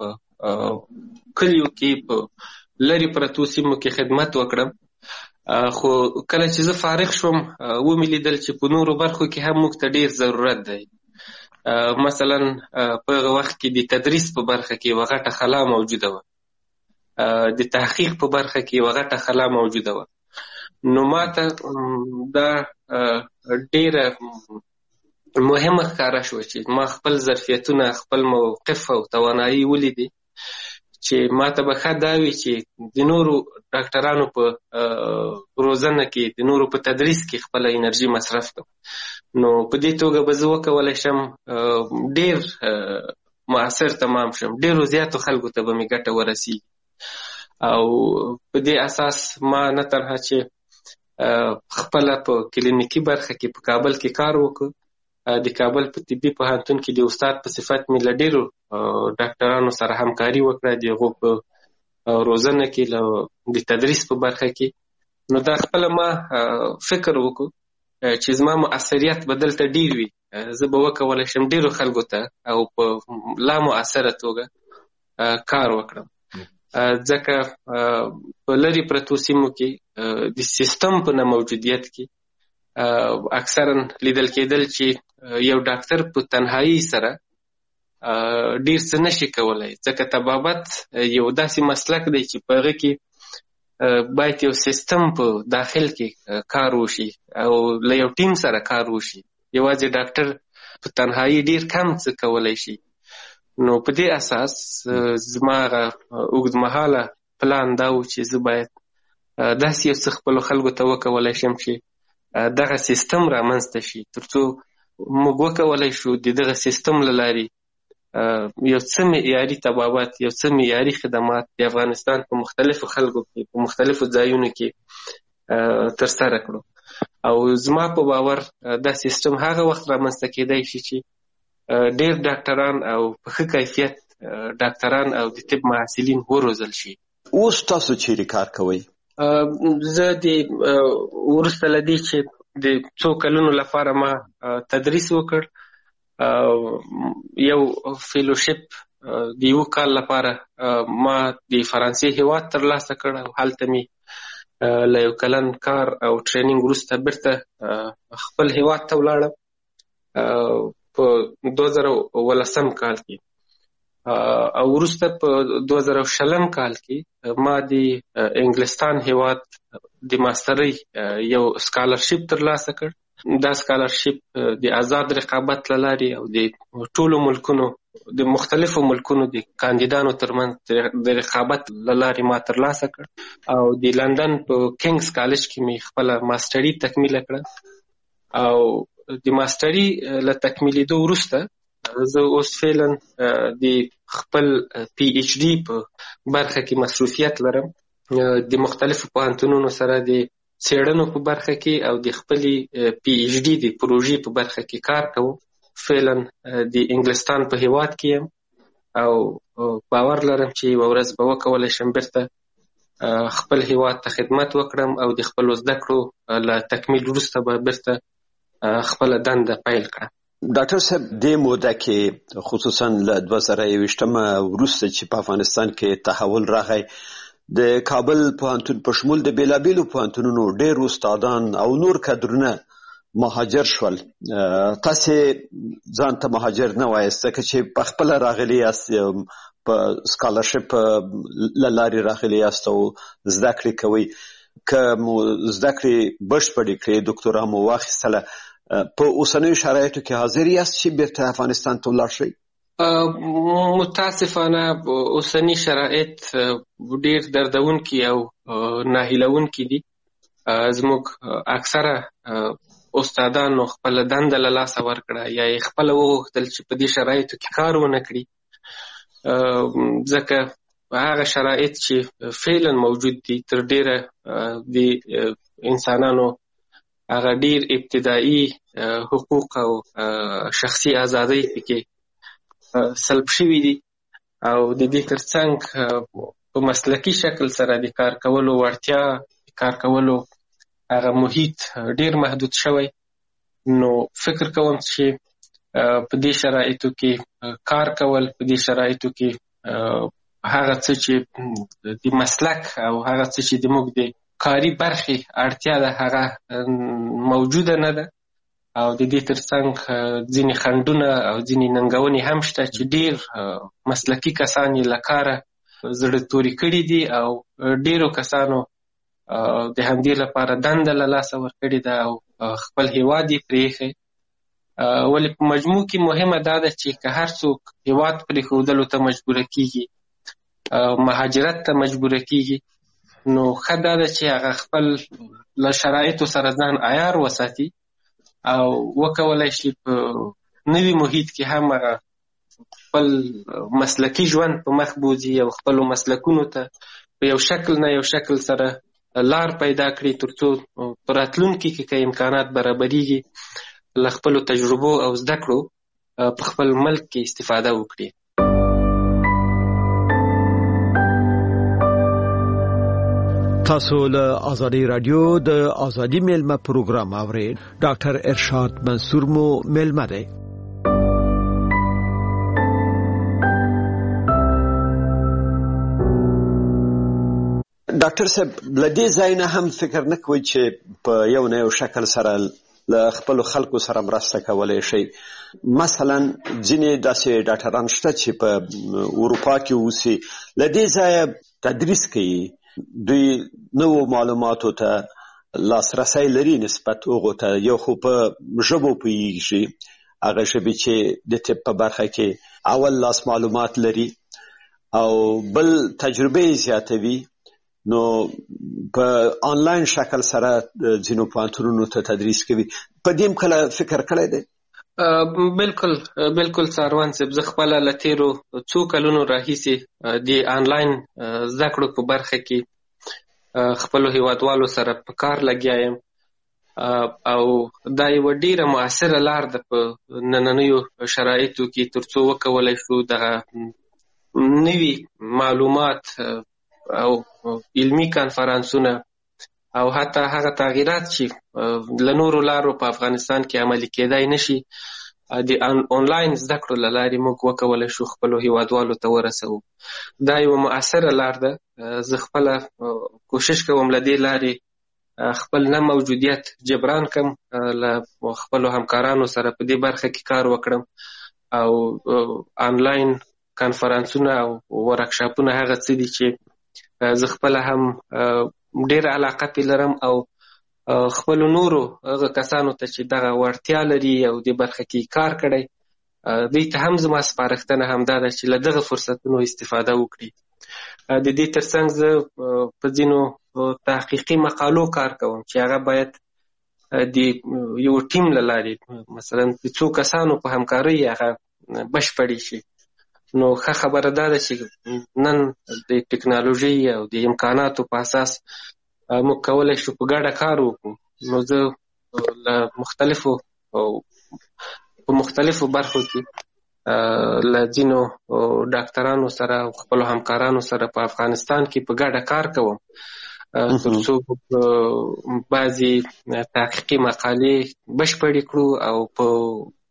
کلیو کې په لرې پرتو سیمو کې خدمت وکړم. خو کله چې زه فارغ شوم ومې لیدل چې په نورو برخو کې هم موږ ته ډېر ضرورت دی. مثلا په هغه وخت کې د تدریس په برخه کې یوه غټه خلا موجوده وه، د تحقیق په برخه کې یوه غټه خلا موجوده وه. نو ما ته دا ډېره مهمه ښکاره شوه چې ما خپل ظرفیتونه، خپل موقف او توانایي ولیدې چې ما ته به ښه دا وي چې د نورو ډاکټرانو په روزنه کې، د نورو په تدریس کې خپله انرژي مصرف کړم. نو په دې توګه به زه وکولی شم ډېر مؤثر تمام شم، ډېرو زیاتو خلکو ته به مې ګټه ورسیږي. او په دې اساس ما نه تنها چې خپله په کلینیکي برخه کې په کابل کې کار وکړ، د کابل په طبي پوهنتون کې د استاد په صفت مې له ډېرو ډاکټرانو سره همکاري وکړه، د هغو په روزنه کې، د تدریس په برخه کې. نو دا خپله ما فکر وکړو چې زما مؤثریت به دلته ډېر وي، زه به وکولی شم ډېرو خلکو ته او په لا مؤثره توګه کار وکړم. ځکه په لرې پرتو سیمو کې د سیستم په نه موجودیت کې اکثرا لیدل کېدل چې یو ډاکټر په تنهایی سره ډېر څه نشي کولی، ځکه طبابت یو داسې مسلک دی چې په هغه کې باید یو سیستم په داخل کې کار وشي او له یو ټیم سره کار وشي. یوازې ډاکټر په تنهایی ډېر کم څه کولی شي. نو په دې اساس زما هغه اوږدمهاله پلان دا و چې زه باید داسې یو څه خپلو خلکو ته وکولی شم چې دغه سیستم رامنځته شي، تر څو موږ وکولی شو د دغه سیستم له لارې یو څه معیاري طبابت، یو څه معیاري خدمات د افغانستان په مختلفو خلکو کې، په مختلفو ځایونو کې ترسره کړو. او زما په باور دا سیستم هغه وخت رامنځته کېدی شي چې ډېر ډاکټران او په ښه کیفیت ډاکټران او د طب محصلین وروزل شي. اوس تاسو چیرې کار کوئ؟ زه د وروسته له دې چې د څو کلونو لپاره ما تدریس وکړ، یو فیلوشپ د یو کال لپاره ما د فرانسې هیواد ترلاسه کړ او هلته مې له یو کلن کار او ټریننګ وروسته بیرته خپل هیواد ته ولاړم په دوه زره ولسم کال کې. او وروسته په دوه زره شلم کال کې ما د انګلستان هیواد د ماسترۍ یو سکالرشپ ترلاسه کړ. دا سکالرشپ د آزاد رقابت له لارې او د ټولو ملکونو، د مختلفو ملکونو د کاندیدانو ترمنځ د رقابت له لارې ما ترلاسه کړ او د لندن په کینګز کالج کې مې خپله ماستري تکمیله کړه. او د ماستري له تکمیلېدو وروسته زه اوس فعلا د خپل پی ایچ ډي په برخه کې مصروفیت لرم، د مختلفو پوهنتونونو سره د څېړنو په برخه کې او د خپلې پی ایچ ډي د پروژې په برخه کې کار کوم. فعلا د انګلستان په هیواد کې یم او باور لرم چې یوه ورځ به وکولی شم بیرته خپل هیواد ته خدمت وکړم او د خپلو زده کړو له تکمیل وروسته به بیرته خپله دنده پیل کړم. ډاکټر صاحب د موده کې خصوصا له دوه زره یوویشتم وروسته چې په افغانستان کې تحول راغی د کابل پوهنتون په شمول د بیلابیلو پوهنتونونو ډېر استادان او نور کادرونه مهاجر شول. تاسو ځان ته مهاجر نه وایاست ځکه چې په خپل راغلي یاست په سکالرشپ لارې راغلي یاست او زده کړې کوئ. که مو زده کړې بشپړې کړې ډاکټورا مو واخیستله په اوسنیو شرایطو کې حاضر یاست چې بیرته افغانستان ته ولاړ شئ؟ متاسفانه اوسنی شرایط ډېر دردونکي او ناهیلونکي دي. زموږ اکثره استادانو خپله دنده له لاسه ورکړه یا یې خپله وغوښتل چې په دې شرایطو کې کار ونه کړي، ځکه هغه شرایط چې فعلا موجود دي تر ډېره د انسانانو هغه ډیر ابتدایي حقوق او شخصي ازادۍ پکې سلب شوي دي او د دې ترڅنګ په مسلکي شکل سره د کار کولو وړتیا کار کولو هغه محیط ډیر محدود شوی. نو فکر کوم چې په دې شرایطو کې کار کول، په دې شرایطو کې هغه څه چې د مسلک او هغه څه چې د موږ د کاری برخې اړتیا ده هغه موجوده نه ده او د دې ترڅنګ ځینې خنډونه او ځینې ننګونې هم شته چې ډېر مسلکي کسان یې له کاره زړه توري کړي دي او ډېرو کسانو د همدې لپاره دنده له لاسه ورکړې ده او خپل هیواد یې پرېښی. ولې په مجموع کې مهمه دا ده چې که هر څوک هیواد پرېښودلو ته مجبوره کېږي، مهاجرت ته مجبوره کېږي، نو ښه دا ده چې هغه خپل له شرایطو سره ځان عیار وساتي او وکولی شي په نوي محیط کې هم هغه خپل مسلکي ژوند په مخ بوځي او خپلو مسلکونو ته په یو شکل نه یو شکل سره لار پیدا کړي تر څو په راتلونکي کې که امکانات برابریږي له خپلو تجربو او زده کړو په خپل ملک کې استفاده وکړي. تاسو له آزادی رادیو د آزادی میلمه پروګرام اورئ. ډاکټر ارشاد منصور مو میلمه دی. ډاکټر صاحب له دې ځای نه هم فکر نه کوئ چې په یو نه یو شکل سره له خپلو خلکو سره مرسته کولی شئ؟ مثلا ځینې داسې ډاکټران شته چې په اروپا کې اوسي، له دې ځایه تدریس کوي، دوی نوو معلوماتو ته لاسرسی لري نسبت هغو ته، یو خو په ژبو پوهېږي، هغه ژبې چې د طب په برخه کې اول لاس معلومات لري، او بل تجربه یې زیاتوي. نو په آنلاین شکل سره ځینو پوهنتونونو ته تدریس کوي. په دې هم کله فکر کړی دی؟ بالکل بالکل ساروان صاحب، زه خپله له تېرو څو کلونو راهیسې د آنلاین زده کړو په برخه کې خپلو هیوادوالو سره په کار لګیا یم او دا یوه ډېره مؤثره لار ده په نننیو شرایطو کې تر څو وکولی شو دغه نوي معلومات او علمي کانفرانسونه او حتی هغه تغییرات چې له نورو لارو په افغانستان کې عملي کېدای نشي د آنلاین زده کړو له لارې موږ وکولی شو خپلو هیوادوالو ته ورسوو. دا یوه مؤثره لار ده. زه خپله کوشش کوم له دې لارې خپل نه موجودیت جبران کم، له خپلو همکارانو سره په دې برخه کې کار وکړم او آنلاین کانفرانسونه او ورکشاپونه هغه څه دي چې زه خپله هم ډېره علاقه پې لرم او خپلو نورو هغه کسانو ته چې دغه وړتیا لري او دې برخه کې کار کړی دوی ته هم زما سپارښتنه همدا ده چې له دغه فرصتونو استفاده وکړي. د دې ترڅنګ زه په ځینو تحقیقي مقالو کار کوم چې هغه باید د یو ټیم له لارې مثلا د څو کسانو په همکارۍ هغه بشپړې شي. نو ښه خبره دا ده چې نن د ټکنالوژۍ او د امکاناتو په اساس موږ کولی شو په ګډه کار وکړو. نو زه له مختلفو په مختلفو برخو کې له ځینو ډاکټرانو سره او خپلو همکارانو سره په افغانستان کې په ګډه کار کوم تر څو بعضې تحقیقي مقالې بشپړې کړو او په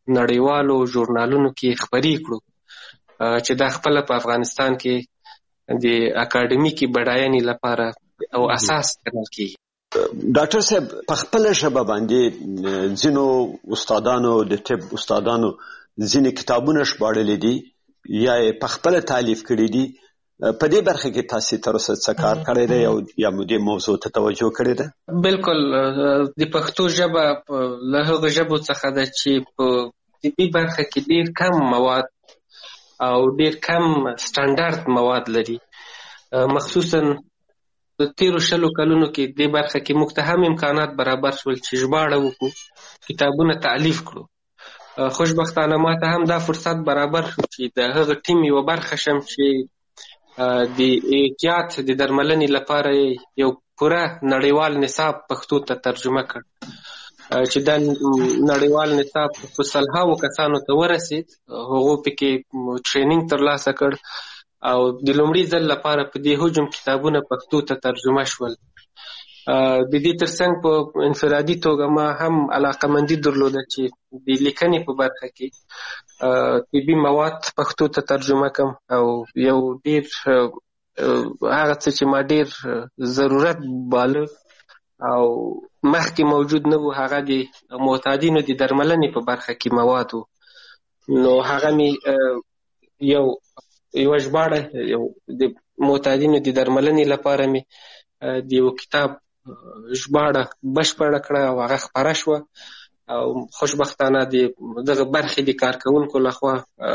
نړیوالو ژورنالونو کې خپرې کړو چې دا خپله په افغانستان کې د اکاډمیکي بډاینې لپاره او اساس ګڼل کېږي. ډاکټر صاحب په خپله ژبه باندې ځینو استادانو د طب استادانو ځینې کتابونه ژباړلي دي یا یې په خپله تالیف کړي دي. په دې برخه کې تاسې تر اوسه څه کار کړی دی او یا مو دې موضوع ته توجه کړې ده؟ بالکل د پښتو ژبه له هغو ژبو څخه ده چې په طبي برخه کې ډېر کم مواد او ډېر کم سټانډارد مواد لري. مخصوصا د تیرو شلو کلونو کې دې برخه کې موږ ته هم امکانات برابر شول چې ژباړه وکړو، کتابونه تالیف کړو. خوشبختانه ما ته هم دا فرصت برابر شو چې د هغه ټیم یوه برخه شم چې د احتیاط د درملنې لپاره یو پوره نړیوال نصاب پښتو ته ترجمه کړ چې دا نړیوال نصاب په سلهاوو کسانو ته ورسید. هغو پکې ټریننګ ترلاسه کړ او د لومړي ځل لپاره په دې حجم کتابونه پښتو ته ترجمه شول. د دې ترڅنګ په انفرادي توګه ما هم علاقمندي درلوده چې د لیکنې په برخه کې طبي مواد پښتو ته ترجمه کړم او یو ډېر هغه څه چې ما ډېر ضرورت باله او مخکې موجود نه و، هغه د معتادینو د درملنې په برخه کې مواد و. نو هغه مې یو یوه ژباړه د معتادینو د درملنې لپاره مې د یو کتاب ژباړه بشپړه کړه او هغه خپره شوه او خوشبختانه د دغه برخې د کارکوونکو لخوا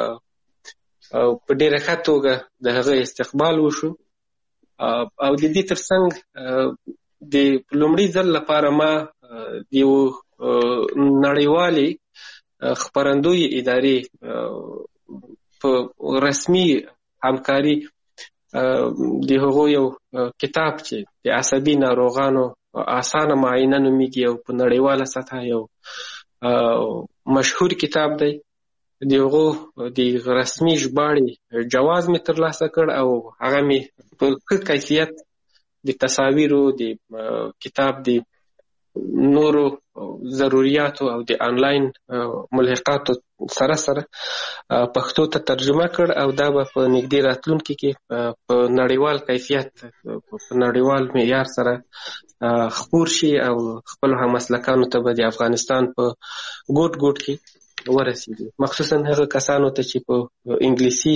په ډېره ښه توګه د هغه استقبال وشو. او د دې ترڅنګ د لومړي ځل لپاره ما د یو نړیوالې خپرندوی ادارې په رسمي همکاري د هغو یو کتاب چې د عصبي ناروغانو اسانه معاینه نومیږي او په نړیواله سطحه یو مشهور کتاب دی، د هغو د رسمي ژباړې جواز مې ترلاسه کړ او هغه مې په ښه کیفیت د تصاویرو د کتاب د نورو ضروریاتو او د آنلاین ملحقاتو سره سره پښتو ته ترجمه کړ او دا به په نږدې راتلونکي کې په نړیوال کیفیت په نړیوال معیار سره خپور شي او خپلو هممسلکانو ته به د افغانستان په ګوټ ګوټ کې ورسېږي، مخصوصا هغه کسانو ته چې په انګلیسي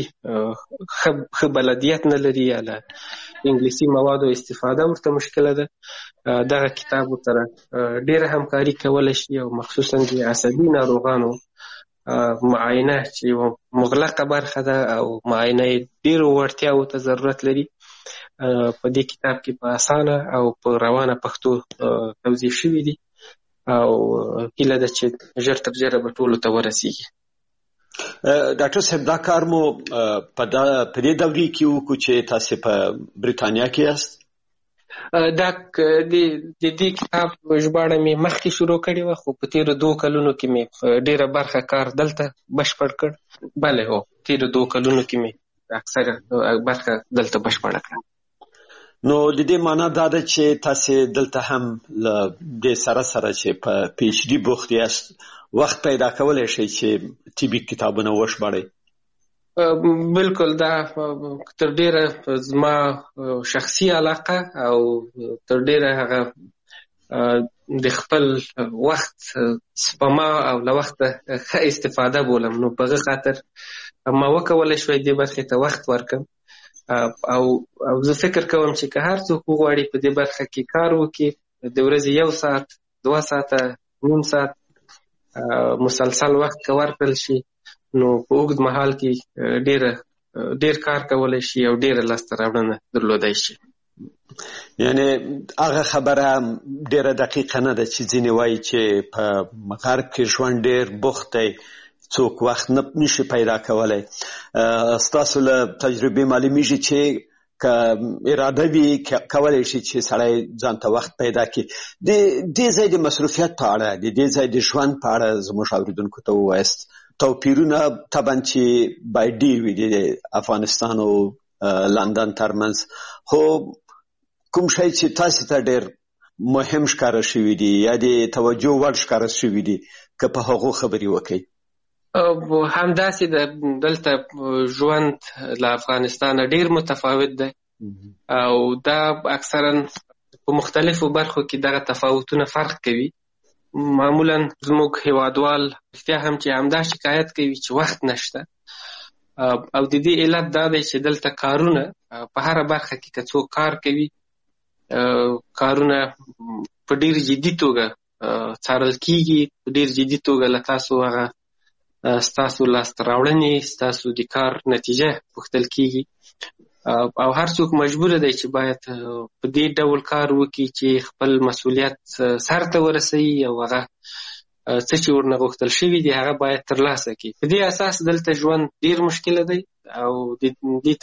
ښه بلدیت نه لري یا له انګلیسي موادو استفاده ورته مشکله ده. دغه کتاب ورسره ډېره همکاري کولی شي او مخصوصا د عصبي ناروغانو معاینه چې یوه مغلقه برخه ده او معاینه یې ډېرو وړتیاوو ته ضرورت لري په دې کتاب کې په اسانه او په روانه پښتو توضیح شوي دي او هیله ده چې ژر تر ژره به ټولو ته ورسیږي. ډاکټر صاحب دا کار مو په دې دورې کې وکړو چې تاسې په بریتانیا کې یاست؟ دا د دې کتاب ژباړه مې مخکې شروع کړې وه خو په تېرو دوو کلونو کې مې ډېره برخه کار دلته بشپړ کړ. بله هو تېرو دوو کلونو کې مې اکثره برخه دلته بشپړه کړه. نو د دې معنا دا ده چې تاسې دلته هم له دې سره سره چې په پی ایچ ډي بوخت یاست وخت پیدا کولی شئ چې طبي کتابونه وژباړئ؟ بالکل دا تر ډېره زما شخصي علاقه او تر ډېره هغه د خپل وخت سپما او له وخته ښه استفاده بولم. نو په هغه خاطر ما وکولی شوی دې برخې ته وخت ورکړم او او زه فکر کوم چې که هر څوک وغواړي په دې برخه کې کار وکړي د ورځې یو ساعت دوه ساعته نیم ساعت مسلسل وخت که ورکړل شي نو په اوږد مهال کې ډېره ډېر کار کولی شي او ډېره لاسته راوړنه درلودی شي. یعنی هغه خبره ډېره دقیقه نه ده چې ځینې وایي چې په غرب کې ژوند ډېر بوخت دی څوک وخت نه نشي پیدا کولی. ستاسو له تجربې معلومیږي چې که اراده وي کولی شي چې سړی ځان ته وخت پیدا کړي. د دې ځای د مصروفیت په اړه د دې ځای د ژوند په اړه زموږ اورېدونکو ته ووایاست. توپیرونه طبعا چې باید ډېر وي د افغانستان او لندن ترمنځ، خو کوم شی چې تاسو ته ډېر مهم ښکاره شوي دي یا د توجه وړ ښکاره شوي دي که په هغو خبرې وکړئ؟ همداسې د دلته ژوند له افغانستان ډیر متفاوت دی او دا اکثرا په مختلفو برخو کې دغه تفاوتونه فرق کوي. معمولا زموږ هیوادوال رښتیا هم چې همدا شکایت کوي چې وخت نشته او د دې علت دا دی چې دلته کارونه په هره برخه کې که څوک کار کوي کارونه په ډیر جدي توګه څارل کیږي، په ډیر جدي توګه له تاسو هغه ستاسو لاسته راوړنې ستاسو د کار نتیجه پوښتل کیږي او هر څوک مجبور دی چې باید په دې ډول کار وکړي چې خپل مسؤلیت سرته ورسوي او هغه څه چې ورنه غوښتل شوي دي هغه باید ترلاسه کړي. په دې اساس دلته ژوند ډیر مشکله دی او د دې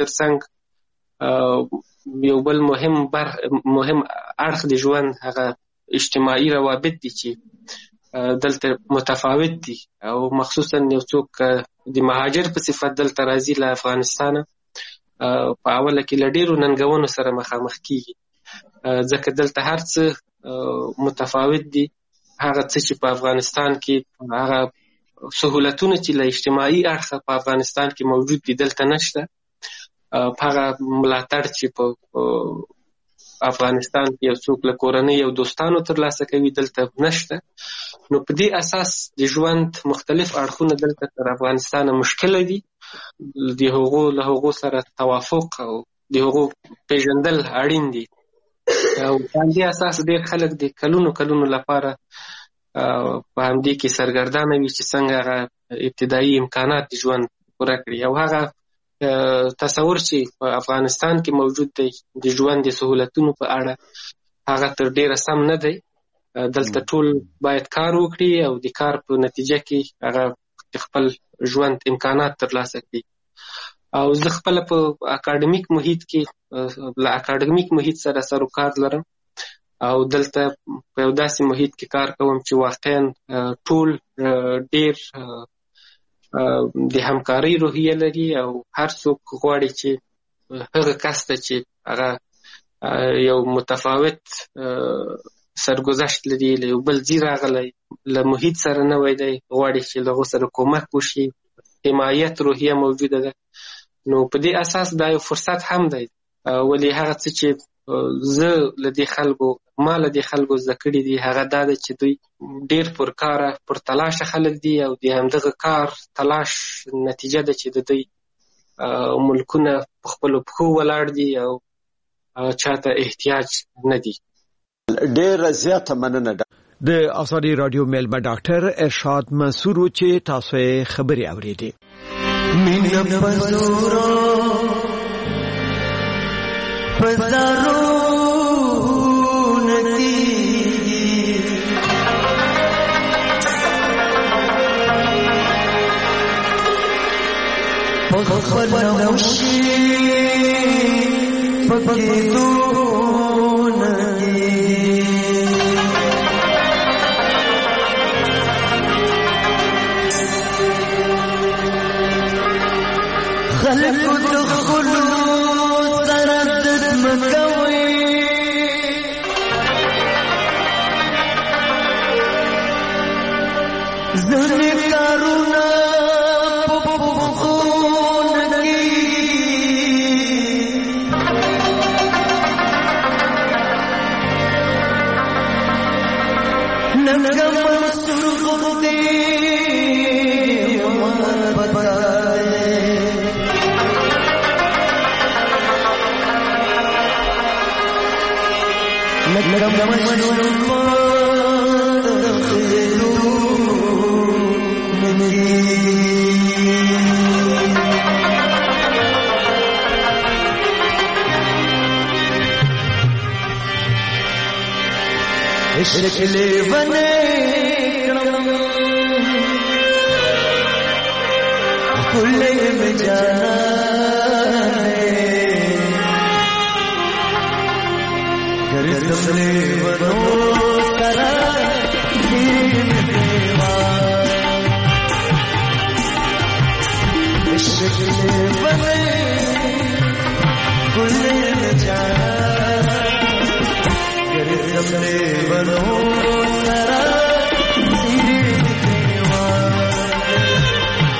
ترڅنګ یو بل مهم بر مهم اړخ د ژوند هغه اجتماعي روابط دي چې دلته متفاوت دي او مخصوصا یو څوک د مهاجر په صفت دلته راځي له افغانستانه په اوله کې له ډیرو ننګونو سره مخامخ کیږي ځکه دلته هر څه متفاوت دي. هغه څه چې په افغانستان کې هغه سهولتونه چې له اجتماعي اړخه په افغانستان کې موجود دي دلته نشته. هغه ملاتړ چې په افغانستان کې یو څوک له کورنۍ او دوستانو ترلاسه کوي دلته نشته. نو په دې اساس د ژوند مختلف اړخونه دلته تر افغانستان مشکله دي. د هغو له هغو سره توافق او د هغو پیژندل اړین دي او په همدې اساس ډېر خلک د کلونو کلونو لپاره په همدې کې سرګردانه وي چې څنګه هغه ابتدایي امکانات د ژوند پوره کړي او هغه تصور چې په افغانستان کې موجود دی د ژوند د سهولتونو په اړه هغه تر ډېره سم نه دی. دلته ټول باید کار وکړي او د کار په نتیجه کې هغه خپل ژوند امکانات ترلاسه کړي. او زه خپل په اکاډمیک محیط کې له اکاډمیک محیط سره سر و کار لرم او دلته په یو داسې محیط کې کار کوم چې واقعا ټول ډېر د همکارۍ روحیه لري او هر څوک غواړي چې هغه کس ته چې هغه یو متفاوت سرګذشت لري له یو بل ځای راغلی له محیط سره نوی دی غواړي چې له هغو سره کومک وشي، حمایت روحیه موجوده ده. نو په دې اساس دا یو فرصت هم دی ولې هغه څه چې زه له دې خلکو ما له دې خلکو زده کړي دي هغه دا ده چې دوی ډېر پرکاره پرتلاشه خلک دي او د همدغه کار تلاش نتیجه ده چې د دوی ملکونه په خپلو پښو ولاړ دي او چاته احتیاج نه دي. ډېره زیاته مننه د آزادي رادیو میلمه ډاکټر ارشاد منصور چې تاسو یې خبرې اورېدې. مینه پزورو پزارو ندی پخپل نوشی پکیدو ندی خلقو دخلو تردد مکوی زنی کارونا پپخون کی ننگم منصور خودی ومن بدائے لکم مجنون مدخلو منی عشق لیونے کرم کلے میں جانا گرزم لیونو سرا دین دیوا عشق لیونے کلے میں جانا گرزم لیونو سرا دین دیوا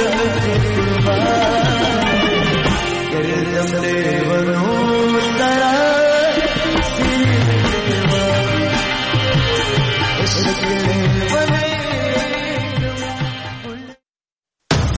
Shakti